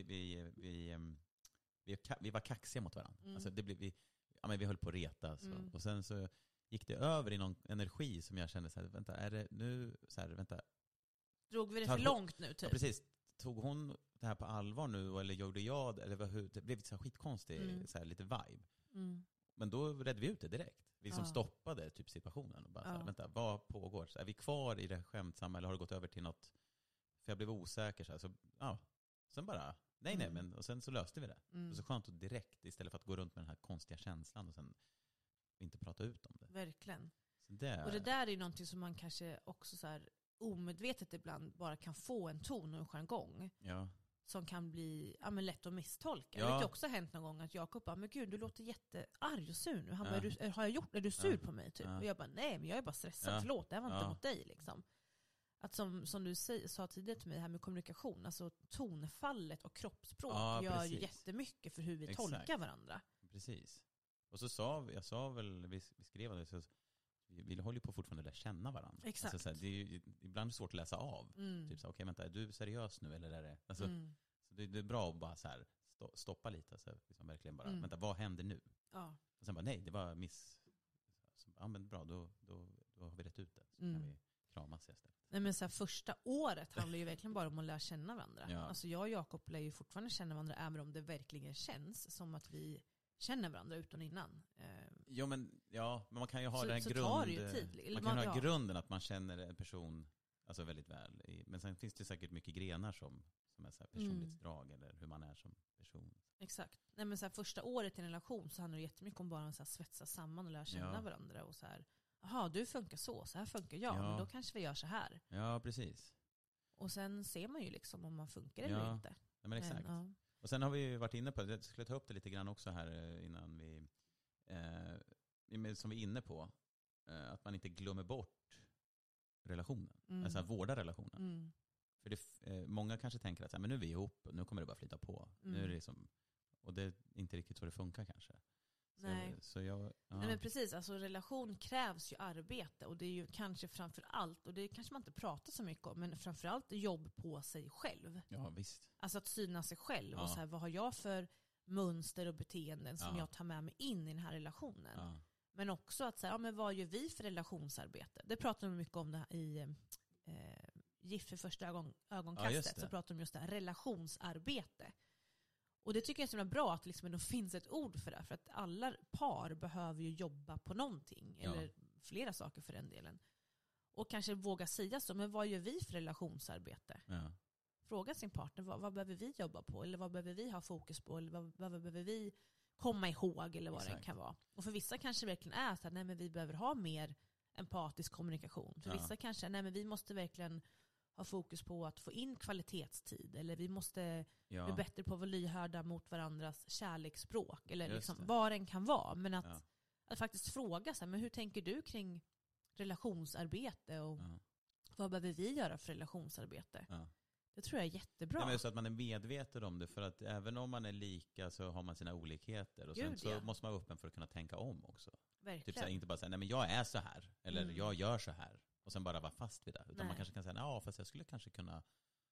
[SPEAKER 3] Vi var kaxiga mot varandra. Alltså, vi höll på att reta. Och sen så gick det över i någon energi som jag kände så här, vänta, är det nu... Så här, vänta.
[SPEAKER 4] Drog vi det för långt nu typ?
[SPEAKER 3] Ja, precis. Tog hon det här på allvar nu eller gjorde jag det? Eller det blev så här skitkonstig så här, lite vibe. Men då redde vi ut det direkt. Vi liksom stoppade typ situationen. Och bara, så här, vänta, vad pågår? Så är vi kvar i det skämtsamma eller har det gått över till något? För jag blev osäker. Så sen bara, nej, men och sen så löste vi det. Och så skönt och direkt istället för att gå runt med den här konstiga känslan och sen inte prata ut om det.
[SPEAKER 4] Verkligen.
[SPEAKER 3] Så det,
[SPEAKER 4] och det där är ju någonting som man kanske också så här omedvetet ibland bara kan få en ton och en jargong. Ja. Som kan bli lätt att misstolka. Ja. Det har också hänt någon gång att Jakob bara, men gud, du låter jättearg och sur nu. Han bara, har jag gjort det? Är du sur på mig? Typ? Och jag bara, nej, men jag är bara stressad. Förlåt, det var inte mot dig liksom. Att som du sa tidigare till mig här med kommunikation, alltså tonfallet och kroppsspråk gör ju jättemycket för hur vi tolkar varandra.
[SPEAKER 3] Precis. Och så vi skrev det så vi håller ju på fortfarande att känna varandra.
[SPEAKER 4] Exakt.
[SPEAKER 3] Alltså, det är ju ibland svårt att läsa av. Typ så okej, vänta, är du seriös nu eller är det? Alltså, så det är bra att bara så här stoppa lite. Så liksom verkligen bara, vänta, vad händer nu? Ja. Och sen bara, nej, det var miss. Så, men bra, då har vi rätt ut det. Så kan vi kramas istället.
[SPEAKER 4] Nej, men så här, första året handlar ju verkligen bara om att lära känna varandra.
[SPEAKER 3] Ja.
[SPEAKER 4] Alltså jag och Jakob lär ju fortfarande känna varandra även om det verkligen känns som att vi känner varandra utan innan.
[SPEAKER 3] Men man kan ju ha den här
[SPEAKER 4] tar det ju tid.
[SPEAKER 3] Man kan ha grunden att man känner en person alltså väldigt väl. Men sen finns det säkert mycket grenar som är så här personlighetsdrag eller hur man är som person.
[SPEAKER 4] Exakt. Nej, men så här, första året i en relation så handlar det jättemycket om bara att så här, svetsa samman och lära känna varandra. Och så här, jaha, du funkar så här funkar jag. Men då kanske vi gör så här.
[SPEAKER 3] Ja, precis.
[SPEAKER 4] Och sen ser man ju liksom om man funkar eller inte.
[SPEAKER 3] Ja, men exakt. Och sen har vi ju varit inne på, jag skulle ta upp det lite grann också här innan vi, som vi är inne på, att man inte glömmer bort relationen. Alltså att vårda relationen. För många kanske tänker att men nu är vi ihop, nu kommer det bara flyta på. Nu är det liksom, och det är inte riktigt så det funkar kanske.
[SPEAKER 4] Nej.
[SPEAKER 3] Nej,
[SPEAKER 4] men precis, alltså relation krävs ju arbete och det är ju kanske framförallt, och det kanske man inte pratar så mycket om, men framförallt jobb på sig själv.
[SPEAKER 3] Ja, visst.
[SPEAKER 4] Alltså att syna sig själv och så här, vad har jag för mönster och beteenden som jag tar med mig in i den här relationen.
[SPEAKER 3] Ja.
[SPEAKER 4] Men också att säga, men vad gör vi för relationsarbete? Det pratar vi mycket om det här i Gift för första ögonkastet, så pratar de just det här relationsarbete. Och det tycker jag är så bra att liksom det finns ett ord för det. För att alla par behöver ju jobba på någonting. Eller flera saker för den delen. Och kanske våga säga så. Men vad gör vi för relationsarbete? Ja. Fråga sin partner. Vad behöver vi jobba på? Eller vad behöver vi ha fokus på? Eller vad behöver vi komma ihåg? Eller vad det kan vara. Och för vissa kanske verkligen är så att nej, men vi behöver ha mer empatisk kommunikation. För vissa kanske nej, men vi måste verkligen ha fokus på att få in kvalitetstid. Eller vi måste bli bättre på att vara lyhörda mot varandras kärleksspråk. Eller liksom, vad den kan vara. Men att faktiskt fråga så här, men hur tänker du kring relationsarbete? Och vad behöver vi göra för relationsarbete? Ja. Det tror jag är jättebra.
[SPEAKER 3] Det är så att man är medveten om det. För att även om man är lika så har man sina olikheter. Och sen så måste man vara öppen för att kunna tänka om också.
[SPEAKER 4] Verkligen.
[SPEAKER 3] Typ så här, inte bara säga, nej men jag är så här. Eller jag gör så här. Och sen bara vara fast vid det. Utan man kanske kan säga, ja fast jag skulle kanske kunna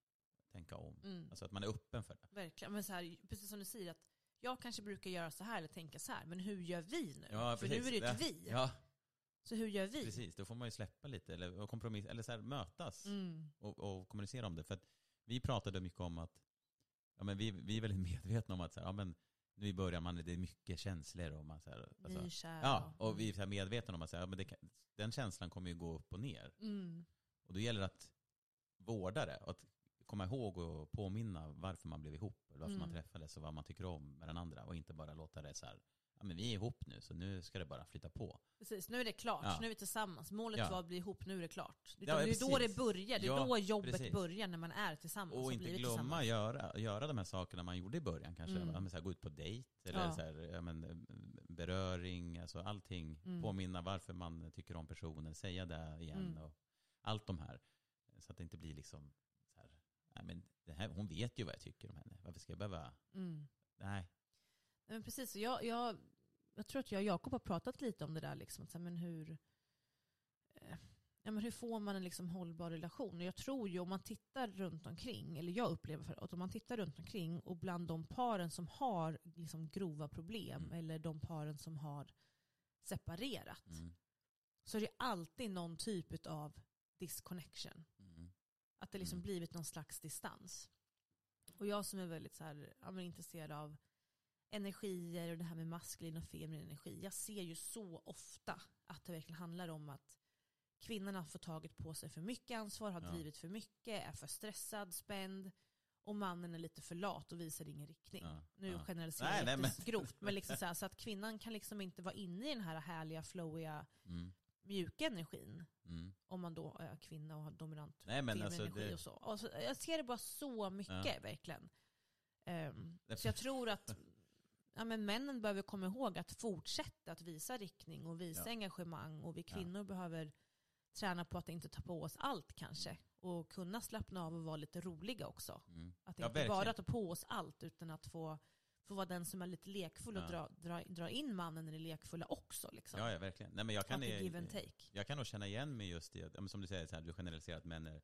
[SPEAKER 3] tänka om. Alltså att man är öppen för det.
[SPEAKER 4] Verkligen. Men så här, precis som du säger, att jag kanske brukar göra så här eller tänka så här. Men hur gör vi nu?
[SPEAKER 3] Ja,
[SPEAKER 4] för nu är det ett vi.
[SPEAKER 3] Ja.
[SPEAKER 4] Så hur gör vi?
[SPEAKER 3] Precis, då får man ju släppa lite. Eller kompromissa, eller så här, mötas. Och kommunicera om det. För att vi pratade mycket om att men vi är väldigt medvetna om att så här, men nu i början det är mycket känslor och man så här, alltså, och vi är så här medvetna om att så här, men den känslan kommer ju gå upp och ner. Och då gäller det att vårda det och att komma ihåg och påminna varför man blev ihop eller varför man träffades och vad man tycker om med den andra och inte bara låta det så här, men vi är ihop nu så nu ska det bara flytta på.
[SPEAKER 4] Precis, nu är det klart, nu är vi tillsammans. Målet var att bli ihop, nu är det klart. Det är då det börjar, det är då jobbet börjar när man är tillsammans.
[SPEAKER 3] Och inte glömma göra de här sakerna man gjorde i börjän kanske. Så här, gå ut på dejt eller så här, beröring, alltså allting. Påminna varför man tycker om personen, säga det igen och allt de här. Så att det inte blir liksom så här, nej men det här, hon vet ju vad jag tycker om henne. Varför ska jag behöva? Nej.
[SPEAKER 4] Men precis, jag tror att jag och Jakob har pratat lite om det där liksom, att, men hur får man en liksom hållbar relation? Och jag tror ju om man tittar runt omkring, eller jag upplever att om man tittar runt omkring och bland de paren som har liksom grova problem eller de paren som har separerat så är det alltid någon typ av disconnection. Att det liksom blivit någon slags distans. Och jag som är väldigt så här, intresserad av energier och det här med maskulin och feminin energi. Jag ser ju så ofta att det verkligen handlar om att kvinnorna får tagit på sig för mycket ansvar, har drivit för mycket, är för stressad, spänd och mannen är lite för lat och visar ingen riktning. Nu generaliserar jag grovt, men liksom så att kvinnan kan liksom inte vara inne i den här härliga, flowiga, mjuka energin om man då är kvinna och har dominant feminin energi och så. Och så. Jag ser det bara så mycket verkligen. Så jag tror att men männen behöver komma ihåg att fortsätta att visa riktning och visa engagemang. Och vi kvinnor behöver träna på att inte ta på oss allt kanske. Och kunna slappna av och vara lite roliga också. Att inte bara ta på oss allt utan att få vara den som är lite lekfull och dra in mannen i det lekfulla också. Liksom.
[SPEAKER 3] Ja, verkligen. Nej, men jag kan
[SPEAKER 4] give and take.
[SPEAKER 3] Jag kan nog känna igen mig just det. Som du säger, så här, du generaliserar att män är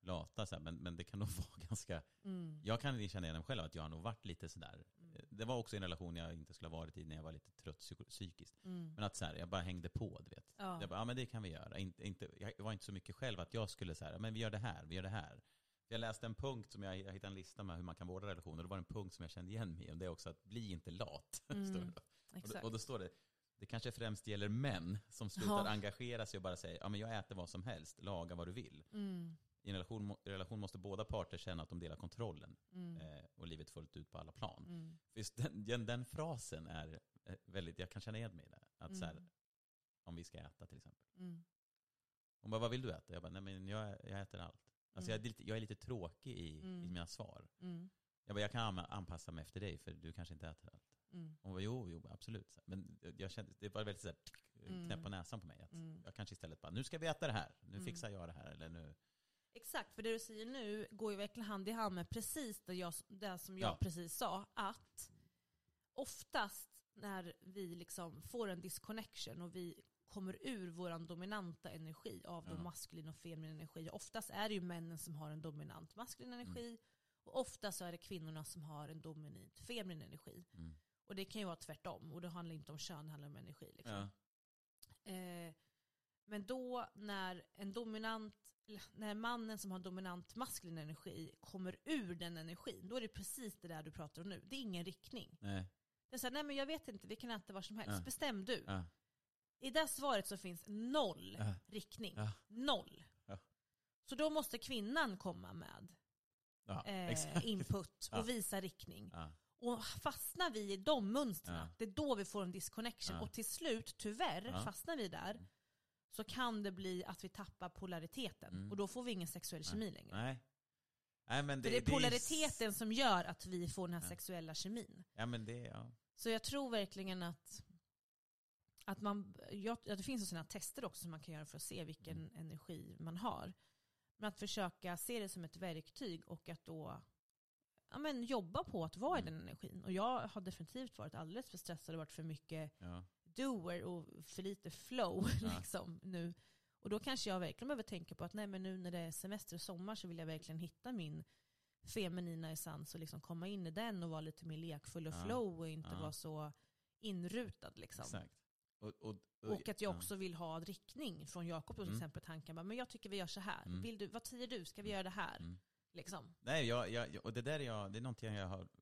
[SPEAKER 3] lata så här, men det kan nog vara ganska... Jag kan känna igen själv att jag har nog varit lite sådär. Det var också en relation jag inte skulle ha varit i när jag var lite trött psykiskt. Men att så här, jag bara hängde på, du vet. Jag bara, men det kan vi göra. Jag var inte så mycket själv att jag skulle säga, men vi gör det här. Jag läste en punkt som jag hittade en lista med hur man kan vårda relationer. Det var en punkt som jag kände igen mig. Och det är också att bli inte lat. Och då står det kanske främst gäller män som slutar engagera sig och bara säger, men jag äter vad som helst, laga vad du vill. I en relation måste båda parter känna att de delar kontrollen och livet fullt ut på alla plan. Just den frasen är väldigt, jag kan känna igen mig i det. Att så här, om vi ska äta till exempel. Hon bara, vad vill du äta? Jag bara, nej men jag äter allt. Alltså jag är lite tråkig i mina svar. Jag bara, jag kan anpassa mig efter dig för du kanske inte äter allt. Hon bara, jo, absolut. Men jag kände, det var väldigt så här, knäpp på näsan på mig. Att jag kanske istället bara, nu ska vi äta det här. Nu fixar jag det här. Eller nu.
[SPEAKER 4] Exakt, för det du säger nu går ju verkligen hand i hand med precis det som jag precis sa. Att oftast när vi liksom får en disconnection och vi kommer ur våran dominanta energi av de maskulin och feminin energi. Oftast är det ju männen som har en dominant maskulin energi och oftast så är det kvinnorna som har en dominant feminin energi. Och det kan ju vara tvärtom och det handlar inte om kön, det handlar om energi. Liksom. Men då när mannen som har dominant maskulin energi kommer ur den energin, då är det precis det där du pratar om nu. Det är ingen riktning.
[SPEAKER 3] Nej.
[SPEAKER 4] Det är så här, nej men jag vet inte, vi kan äta vad som helst. Bestäm du. I det svaret så finns 0 riktning. 0. Så då måste kvinnan komma med input och visa riktning. Och fastnar vi i de mönstren, det är då vi får en disconnection. Och till slut, tyvärr, fastnar vi där, så kan det bli att vi tappar polariteten. Och då får vi ingen sexuell kemi längre.
[SPEAKER 3] Nej, men
[SPEAKER 4] det är polariteten som gör att vi får den här sexuella kemin. Så jag tror verkligen att det finns sådana tester också som man kan göra för att se vilken energi man har. Men att försöka se det som ett verktyg och att då jobba på att vara i den energin. Och jag har definitivt varit alldeles för stressad och varit för mycket doer och för lite flow liksom, nu. Och då kanske jag verkligen behöver tänka på att nej, men nu när det är semester och sommar så vill jag verkligen hitta min feminina essens och liksom komma in i den och vara lite mer lekfull och flow och inte vara så inrutad liksom.
[SPEAKER 3] Exakt.
[SPEAKER 4] Och att jag också vill ha riktning från Jakob till exempel. Han kan bara, men jag tycker vi gör så här. Vad säger du? Ska vi göra det här? Liksom.
[SPEAKER 3] Nej, och det där det är någonting jag har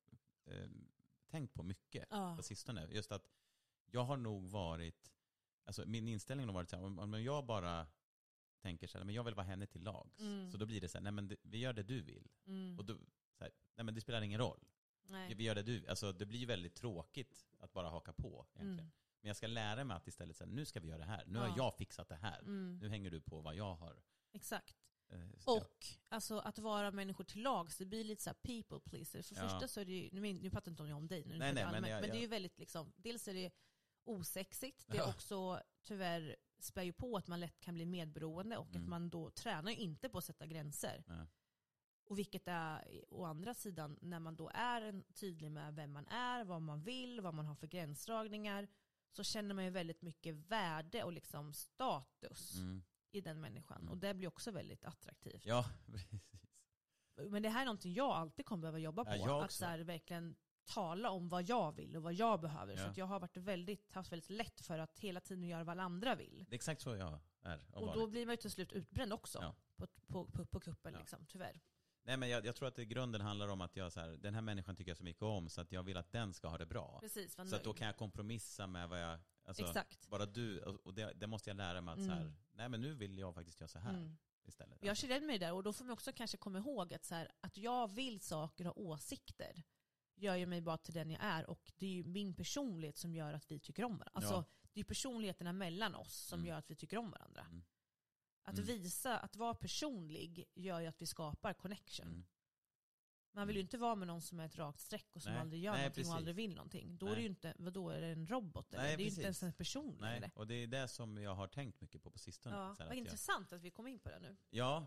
[SPEAKER 3] tänkt på mycket på sistone. Just att jag har nog varit, alltså min inställning har varit så här, om jag bara tänker så här, men jag vill vara henne till lags. Så då blir det så här, nej men vi gör det du vill. Och då, så här, nej men det spelar ingen roll. Nej. Vi gör det du, alltså det blir väldigt tråkigt att bara haka på egentligen. Men jag ska lära mig att istället säga, nu ska vi göra det här. Nu har jag fixat det här. Nu hänger du på vad jag har.
[SPEAKER 4] Exakt. Och alltså, att vara människor till lags, det blir lite så här people pleaser. För första så är det ju, nu pratar inte om dig nu. Nej, men det är ju väldigt liksom, dels är det osexigt. Det är också tyvärr spär ju på att man lätt kan bli medberoende och att man då tränar ju inte på att sätta gränser. Och vilket är å andra sidan när man då är tydlig med vem man är, vad man vill, vad man har för gränsdragningar, så känner man ju väldigt mycket värde och liksom status i den människan. Och det blir också väldigt attraktivt.
[SPEAKER 3] Ja, precis.
[SPEAKER 4] Men det här är någonting jag alltid kommer behöva jobba på. Att så här, verkligen tala om vad jag vill och vad jag behöver. Så att jag har haft väldigt lätt för att hela tiden göra vad alla andra vill.
[SPEAKER 3] Det är exakt så jag är.
[SPEAKER 4] Och då blir man ju till slut utbränd också på kuppen liksom, tyvärr.
[SPEAKER 3] Nej, men jag tror att det i grunden handlar om att den här människan tycker jag så mycket om så att jag vill att den ska ha det bra.
[SPEAKER 4] Precis,
[SPEAKER 3] så att då kan jag kompromissa med vad jag... Alltså,
[SPEAKER 4] exakt.
[SPEAKER 3] Bara du, och det måste jag lära mig att så här, nej men nu vill jag faktiskt göra så här istället.
[SPEAKER 4] Jag känner mig där och då får man också kanske komma ihåg att, så här, att jag vill saker och åsikter gör ju mig bara till den jag är, och det är ju min personlighet som gör att vi tycker om varandra. Alltså, det är personligheterna mellan oss som gör att vi tycker om varandra. Att visa, att vara personlig gör ju att vi skapar connection. Man vill ju inte vara med någon som är ett rakt streck och som aldrig gör någonting och aldrig vill någonting. Då är det ju inte, vadå, är det en robot? Eller? Det är ju inte ens en person.
[SPEAKER 3] Nej, och det är det som jag har tänkt mycket på sistone.
[SPEAKER 4] Ja, vad intressant att vi kom in på det nu.
[SPEAKER 3] Ja,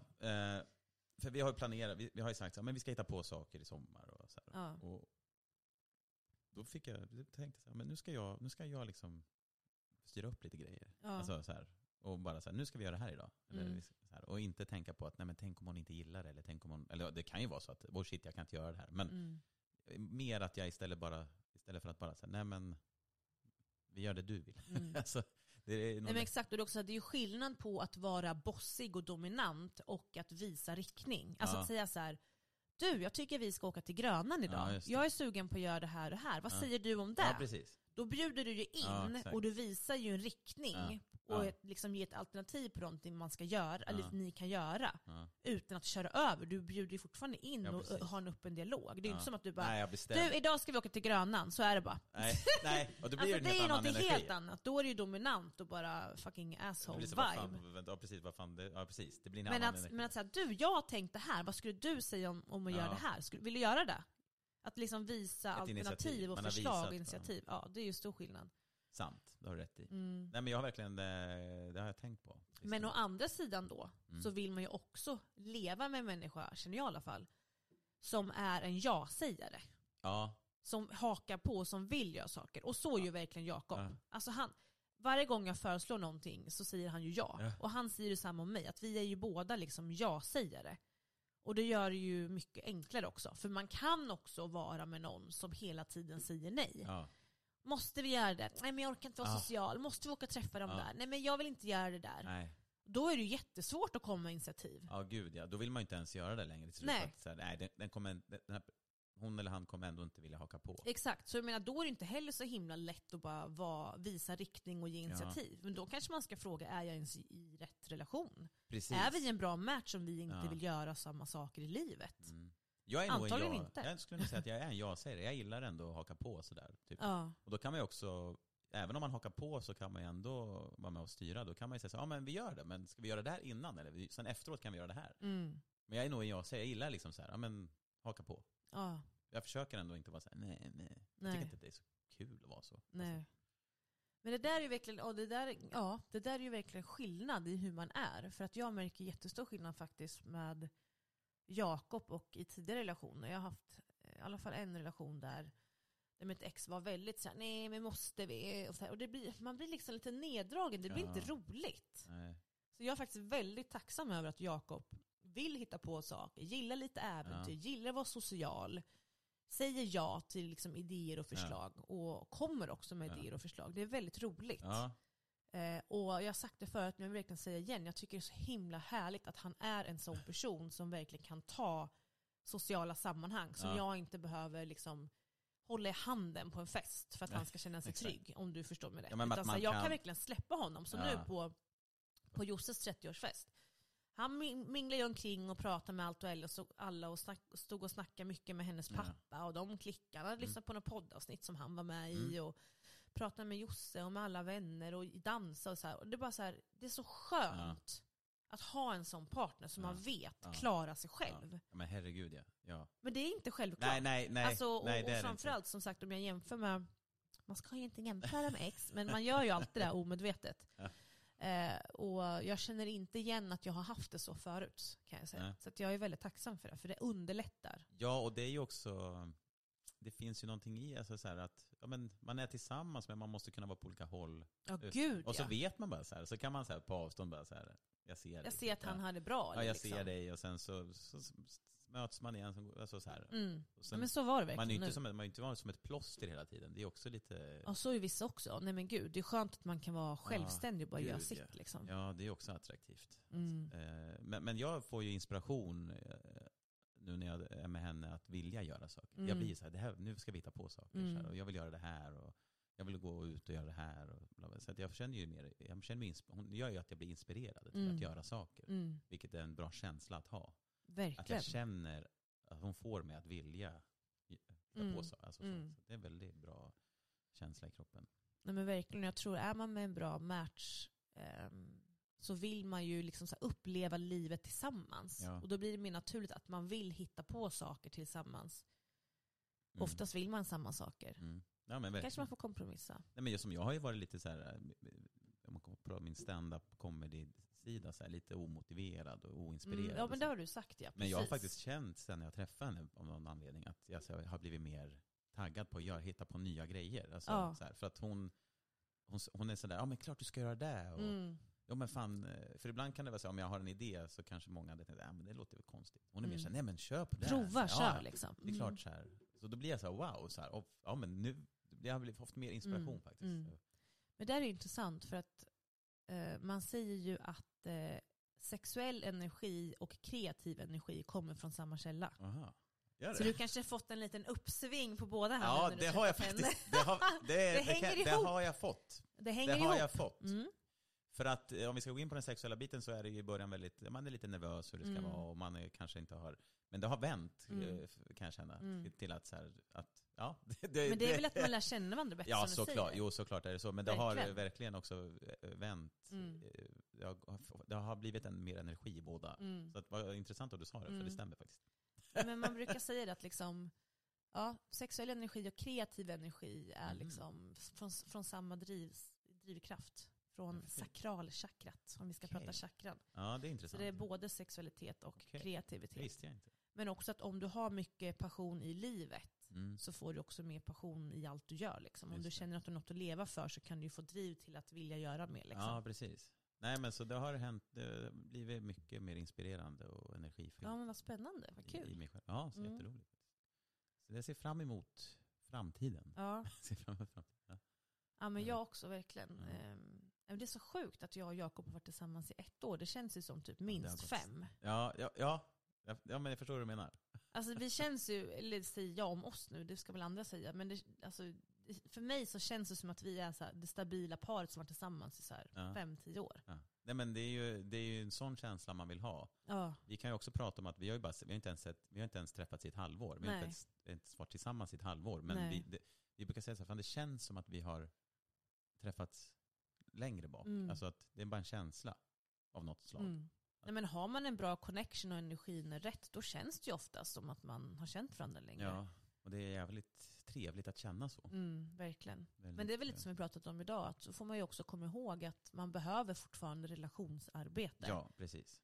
[SPEAKER 3] för vi har ju planerat, vi har ju sagt att vi ska hitta på saker i sommar och så här. Och då tänkte jag så här, men nu ska jag liksom styra upp lite grejer. Alltså så här. Och bara så här, nu ska vi göra det här idag. Eller, så här, och inte tänka på att, nej men tänk om hon inte gillar det. Eller, tänk om hon, eller det kan ju vara så att, shit, jag kan inte göra det här. Men mer att jag istället för att bara säga, nej men vi gör det du vill. Alltså,
[SPEAKER 4] nej men exakt, och det är ju skillnad på att vara bossig och dominant och att visa riktning. Alltså att säga så här, du, jag tycker vi ska åka till Grönan idag. Jag är sugen på att göra det här och här. Vad säger du om det?
[SPEAKER 3] Ja, precis.
[SPEAKER 4] Då bjuder du ju in och du visar ju en riktning och liksom ger ett alternativ på någonting man ska göra, eller ni kan göra, utan att köra över. Du bjuder ju fortfarande in och har en öppen dialog. Det är ju inte som att du bara, du, idag ska vi åka till Grönan, så är det bara.
[SPEAKER 3] Nej. Och då blir
[SPEAKER 4] alltså, det är något helt annat. Då är det ju dominant och bara fucking asshole-vibe.
[SPEAKER 3] Precis. Det blir en annan energi.
[SPEAKER 4] Men att säga, du, jag tänkte här, vad skulle du säga om att göra det här? Vill du göra det? Att liksom visa alternativ och förslag och initiativ. Ja, det är ju stor skillnad.
[SPEAKER 3] Sant, det har du rätt i. Nej, men jag har verkligen, det har jag tänkt på.
[SPEAKER 4] Men å andra sidan då, så vill man ju också leva med en människa, känner jag i alla fall, som är en ja-sägare.
[SPEAKER 3] Ja.
[SPEAKER 4] Som hakar på, som vill göra saker. Och så är ju verkligen Jakob. Alltså varje gång jag föreslår någonting så säger han ju ja. Och han säger ju samma om mig, att vi är ju båda liksom ja-sägare. Och det gör det ju mycket enklare också. För man kan också vara med någon som hela tiden säger nej. Ja. Måste vi göra det? Nej, men jag orkar inte vara social. Måste vi åka och träffa dem där? Nej, men jag vill inte göra det där. Nej. Då är det ju jättesvårt att komma med initiativ.
[SPEAKER 3] Ja, gud ja. Då vill man inte ens göra det längre.
[SPEAKER 4] Nej.
[SPEAKER 3] Hon eller han kommer ändå inte vilja haka på.
[SPEAKER 4] Exakt, så jag menar, då är det inte heller så himla lätt att bara visa riktning och ge initiativ. Men då kanske man ska fråga, är jag ens i rätt relation?
[SPEAKER 3] Precis.
[SPEAKER 4] Är vi en bra match om vi inte vill göra samma saker i livet?
[SPEAKER 3] Jag är
[SPEAKER 4] antagligen inte.
[SPEAKER 3] Jag skulle nog säga att jag är en ja-sägare. Jag gillar ändå att haka på sådär. Typ. Och då kan man ju också, även om man hakar på, så kan man ju ändå vara med och styra. Då kan man ju säga så, men vi gör det. Men ska vi göra det här innan? Eller sen efteråt kan vi göra det här. Men jag är nog en ja-sägare. Jag gillar liksom så här, men haka på. Jag försöker ändå inte vara så här, nej. Jag tycker inte att det är så kul att vara så.
[SPEAKER 4] Nej. Alltså. Men det där är ju verkligen, det där är ju verkligen skillnad i hur man är. För att jag märker jättestor skillnad faktiskt med Jakob och i tidigare relationer. Jag har haft i alla fall en relation där mitt ex var väldigt så här, nej men måste vi? Och, så här, och man blir liksom lite neddragen, det blir inte roligt. Nej. Så jag är faktiskt väldigt tacksam över att Jakob vill hitta på saker, gillar lite äventyr, gillar att vara social, säger ja till liksom idéer och förslag och kommer också med idéer och förslag. Det är väldigt roligt. Och jag har sagt det förut, men jag vill verkligen säga igen, jag tycker det är så himla härligt att han är en sån person som verkligen kan ta sociala sammanhang som jag inte behöver liksom hålla i handen på en fest för att han ska känna sig trygg, om du förstår mig det. Utan, jag kan verkligen släppa honom. Så nu på Josses 30-årsfest, han minglar ju omkring och pratar med allt och alla och stod och snackade mycket med hennes pappa och de klickade, lyssnade på några poddavsnitt som han var med i och pratade med Josse och med alla vänner och dansa och så här. Och det är bara så här, det är så skönt att ha en sån partner som man vet klarar sig själv.
[SPEAKER 3] Ja, men herregud ja.
[SPEAKER 4] Men det är inte självklart.
[SPEAKER 3] Nej.
[SPEAKER 4] Alltså, och framförallt som sagt, om jag jämför med, man ska ju inte jämföra med ex, men man gör ju alltid det omedvetet. Och jag känner inte igen att jag har haft det så förut, kan jag säga. Så att jag är väldigt tacksam för det, för det underlättar. Ja,
[SPEAKER 3] och det är ju också, det finns ju någonting i alltså så här att man är tillsammans, men man måste kunna vara på olika håll. Och så vet man bara så här, så kan man så här på avstånd bara så här, jag ser
[SPEAKER 4] att han har det bra.
[SPEAKER 3] Ja, jag ser dig, och sen så möts man igen. Alltså så här. Sen,
[SPEAKER 4] men så var det verkligen.
[SPEAKER 3] Man är inte varit som ett plåster hela tiden. Det är också lite...
[SPEAKER 4] Ja, så är vissa också. Nej men gud, det är skönt att man kan vara självständig och bara göra sitt. Liksom.
[SPEAKER 3] Ja, det är också attraktivt. Men jag får ju inspiration nu när jag är med henne att vilja göra saker. Jag blir så här, nu ska vi hitta på saker. Så här, och jag vill göra det här, och jag vill gå ut och göra det här. Och bla bla. Så att jag känner ju mer, hon gör ju att jag blir inspirerad till att göra saker. Vilket är en bra känsla att ha.
[SPEAKER 4] Verkligen.
[SPEAKER 3] Att jag känner att hon får mig att vilja hitta på saker. Alltså, så det är en väldigt bra känsla i kroppen.
[SPEAKER 4] Nej men verkligen, jag tror är man med en bra match så vill man ju liksom så här uppleva livet tillsammans. Ja. Och då blir det mer naturligt att man vill hitta på saker tillsammans. Oftast vill man samma saker. Ja, men kanske man får kompromissa.
[SPEAKER 3] Nej, men jag har ju varit lite så här, om man kommer på min stand-up comedy-sida, så här, lite omotiverad och oinspirerad.
[SPEAKER 4] Ja, men det har du sagt, ja. Precis.
[SPEAKER 3] Men jag har faktiskt känt sen jag träffade henne av någon anledning att jag har blivit mer taggad på att hitta på nya grejer. Alltså, så här, för att hon är sådär, men klart du ska göra det. Och Ja men fan, för ibland kan det vara så om jag har en idé så kanske många hade tänkt, men det låter väl konstigt. Hon är mer så här, nej men kör på det.
[SPEAKER 4] Prova, kör liksom.
[SPEAKER 3] Det är klart så här. Så då blir jag så här, wow, så här, och, ja men nu jag har fått mer inspiration faktiskt.
[SPEAKER 4] Men det är intressant för att man säger ju att sexuell energi och kreativ energi kommer från samma källa.
[SPEAKER 3] Aha.
[SPEAKER 4] Så du kanske fått en liten uppsving på båda här.
[SPEAKER 3] Ja, det har jag faktiskt. Det har jag fått.
[SPEAKER 4] Det hänger ihop.
[SPEAKER 3] Jag fått. För att om vi ska gå in på den sexuella biten så är det i början väldigt, man är lite nervös hur det ska vara och man är, kanske inte har, men det har vänt kan jag känna till att så här, att ja.
[SPEAKER 4] Men det är väl att man lär känna varandra bättre.
[SPEAKER 3] Ja, såklart. Jo, såklart är det så. Men det har verkligen också vänt. Det har blivit en mer energi i båda. Så det var intressant att du sa det, för det stämmer faktiskt.
[SPEAKER 4] Men man brukar säga att liksom, ja, sexuell energi och kreativ energi är liksom från samma drivkraft. Från sakralchakrat, om vi ska prata chakran.
[SPEAKER 3] Ja, det är intressant.
[SPEAKER 4] Så det är både sexualitet och kreativitet.
[SPEAKER 3] Det visste jag inte.
[SPEAKER 4] Men också att om du har mycket passion i livet så får du också mer passion i allt du gör. Liksom. Om du känner att du har något att leva för så kan du få driv till att vilja göra mer. Liksom.
[SPEAKER 3] Ja, precis. Nej, men så det har hänt, det har blivit mycket mer inspirerande och energifyllt.
[SPEAKER 4] Ja, men vad spännande, vad kul.
[SPEAKER 3] Ja, så jätteroligt. Så jag ser fram emot framtiden.
[SPEAKER 4] Ja. Ja, men jag också verkgen. Det är så sjukt att jag och Jakob har varit tillsammans i 1 år. Det känns ju som typ minst 5.
[SPEAKER 3] Ja, men jag förstår vad du menar.
[SPEAKER 4] Alltså vi känns ju, eller säger jag om oss nu, det ska väl andra säga, men för mig så känns det som att vi är så här, det stabila paret som varit tillsammans i så här 5-10 år. Ja.
[SPEAKER 3] Nej, men det är ju en sån känsla man vill ha. Ja. Vi kan ju också prata om att vi har inte ens träffats i ett halvår. Vi har inte ens varit tillsammans i ett halvår. Men vi brukar säga så här, det känns som att vi har träffats längre bak. Alltså att det är bara en känsla av något slag.
[SPEAKER 4] Nej, men har man en bra connection och energin är rätt, då känns det ju ofta som att man har känt varandra längre.
[SPEAKER 3] Ja, och det är jävligt trevligt att känna så.
[SPEAKER 4] Verkligen. Men det är väl lite som vi pratat om idag, att så får man ju också komma ihåg att man behöver fortfarande relationsarbete.
[SPEAKER 3] Ja, precis.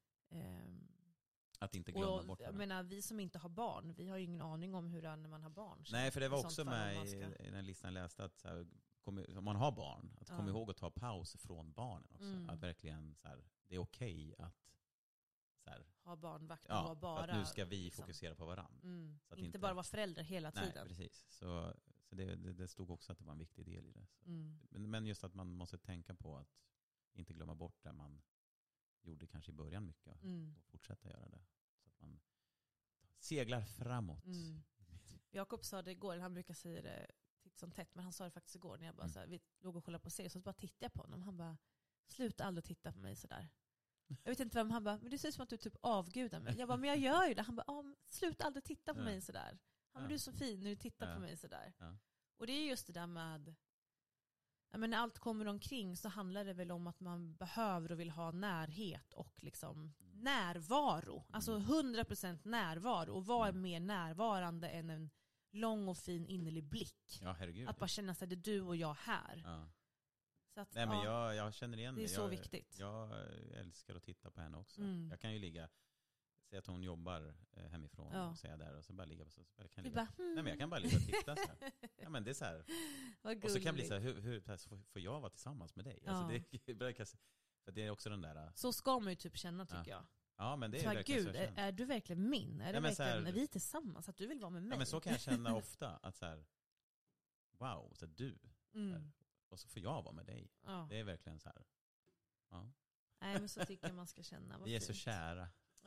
[SPEAKER 3] Att inte glömma bort det.
[SPEAKER 4] Jag menar, vi som inte har barn, vi har ju ingen aning om hur det är när man har barn.
[SPEAKER 3] Nej, för det var också med i den listan jag läste att så här, om man har barn, att komma ihåg att ta paus från barnen också. Att verkligen så här, det är okej att så här,
[SPEAKER 4] ha barnvakt och vara bara.
[SPEAKER 3] Att nu ska vi fokusera på varandra.
[SPEAKER 4] Så att inte bara vara föräldrar hela tiden.
[SPEAKER 3] Nej, precis. Så det stod också att det var en viktig del i det. Men just att man måste tänka på att inte glömma bort det man gjorde kanske i början mycket. Och fortsätta göra det. Så att man seglar framåt.
[SPEAKER 4] Jakob sa det igår, han brukar säga det titt som tätt, men han sa det faktiskt igår när jag bara så här, vi låg och kollade på serier, så bara tittade jag på honom. Han bara, sluta aldrig titta på mig sådär. Jag vet inte vem, han bara, men det ser ut som att du typ avgudar mig. Jag bara, men jag gör ju det. Han bara, sluta aldrig titta på mig sådär. Han bara, du är så fin när du tittar på mig sådär. Och det är just det där med, när allt kommer omkring så handlar det väl om att man behöver och vill ha närhet och liksom närvaro. Alltså 100% närvaro. Och vad är mer närvarande än en lång och fin innerlig blick?
[SPEAKER 3] Ja, herregud.
[SPEAKER 4] Att bara känna sig, det är du och jag här.
[SPEAKER 3] Ja.
[SPEAKER 4] Så att,
[SPEAKER 3] nej, men jag känner igen
[SPEAKER 4] det. Det är så viktigt.
[SPEAKER 3] Jag älskar att titta på henne också. Jag kan ju säga att hon jobbar hemifrån och säga där och så bara ligga så kan jag ligga. Nej, men jag kan bara ligga och titta så här. Ja, men det är så här. Och så kan jag bli så här, hur får jag vara tillsammans med dig? Alltså för det är också den där.
[SPEAKER 4] Så ska man ju typ känna, tycker jag.
[SPEAKER 3] Ja, men det är
[SPEAKER 4] så
[SPEAKER 3] verkligen
[SPEAKER 4] gud, så är du verkligen min? Är det verkligen när vi är tillsammans att du vill vara med mig?
[SPEAKER 3] Ja, men så kan jag känna ofta att så här, wow, så du. Så här, och så får jag vara med dig. Ja. Det är verkligen så här. Ja.
[SPEAKER 4] Nej, men så tycker jag man ska känna.
[SPEAKER 3] Vi är så kära.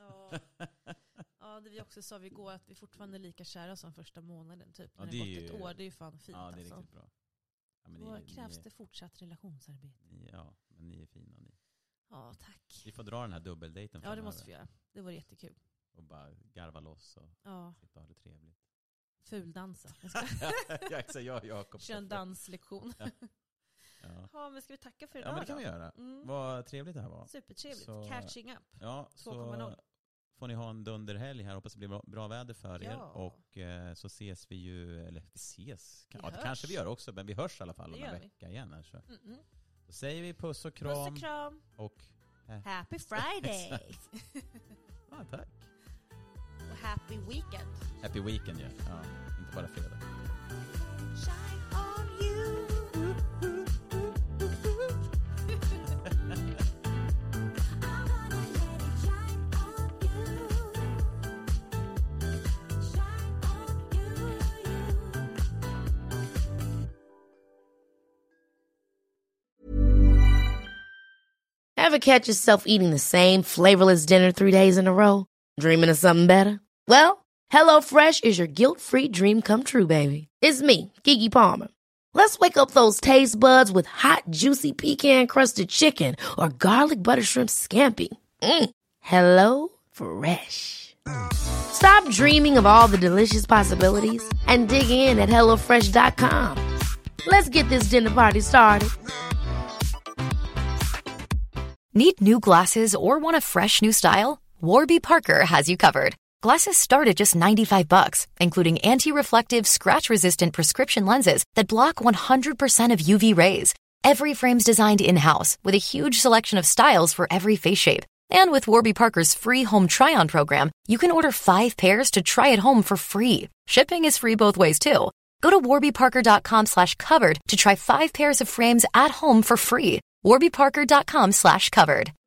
[SPEAKER 4] Ja, det vi också sa vi går att vi fortfarande är lika kära som första månaden typ. När det har gått ett år, det är ju fan fint.
[SPEAKER 3] Ja, det är riktigt bra. Ja, men
[SPEAKER 4] då krävs det fortsatt relationsarbete.
[SPEAKER 3] Ja, men ni är fina ni.
[SPEAKER 4] Ja, tack.
[SPEAKER 3] Vi får dra den här dubbeldejten.
[SPEAKER 4] Ja, det måste vi göra. Det var jättekul.
[SPEAKER 3] Och bara garva loss och sitta och ha det trevligt.
[SPEAKER 4] Fuldansa.
[SPEAKER 3] Jakob.
[SPEAKER 4] Kör en danslektion. Ja, men ska vi tacka för idag?
[SPEAKER 3] Ja, men det kan vi göra. Vad trevligt det här var.
[SPEAKER 4] Supertrevligt. Catching up.
[SPEAKER 3] Ja, 2.0. Får ni ha en dunderhelg här. Hoppas det blir bra väder för er. Och så ses vi ju, eller vi ses. Ja, det kanske vi gör också, men vi hörs i alla fall om en vecka igen. Här, så. Då säger vi puss och kram.
[SPEAKER 4] Puss och kram.
[SPEAKER 3] Och
[SPEAKER 4] Happy Friday.
[SPEAKER 3] Ja, tack.
[SPEAKER 4] Och happy weekend.
[SPEAKER 3] Happy weekend, ja. Inte bara fredag.
[SPEAKER 4] Shine on you.
[SPEAKER 1] Ever catch yourself eating the same flavorless dinner 3 days in a row? Dreaming of something better? Well, HelloFresh is your guilt-free dream come true, baby. It's me, Keke Palmer. Let's wake up those taste buds with hot, juicy pecan-crusted chicken or garlic butter shrimp scampi. Hello Fresh. Stop dreaming of all the delicious possibilities and dig in at HelloFresh.com. Let's get this dinner party started.
[SPEAKER 6] Need new glasses or want a fresh new style? Warby Parker has you covered. Glasses start at just $95, including anti-reflective, scratch-resistant prescription lenses that block 100% of UV rays. Every frame's designed in-house with a huge selection of styles for every face shape. And with Warby Parker's free home try-on program, you can order 5 pairs to try at home for free. Shipping is free both ways, too. Go to warbyparker.com/covered to try 5 pairs of frames at home for free. warbyparker.com/covered.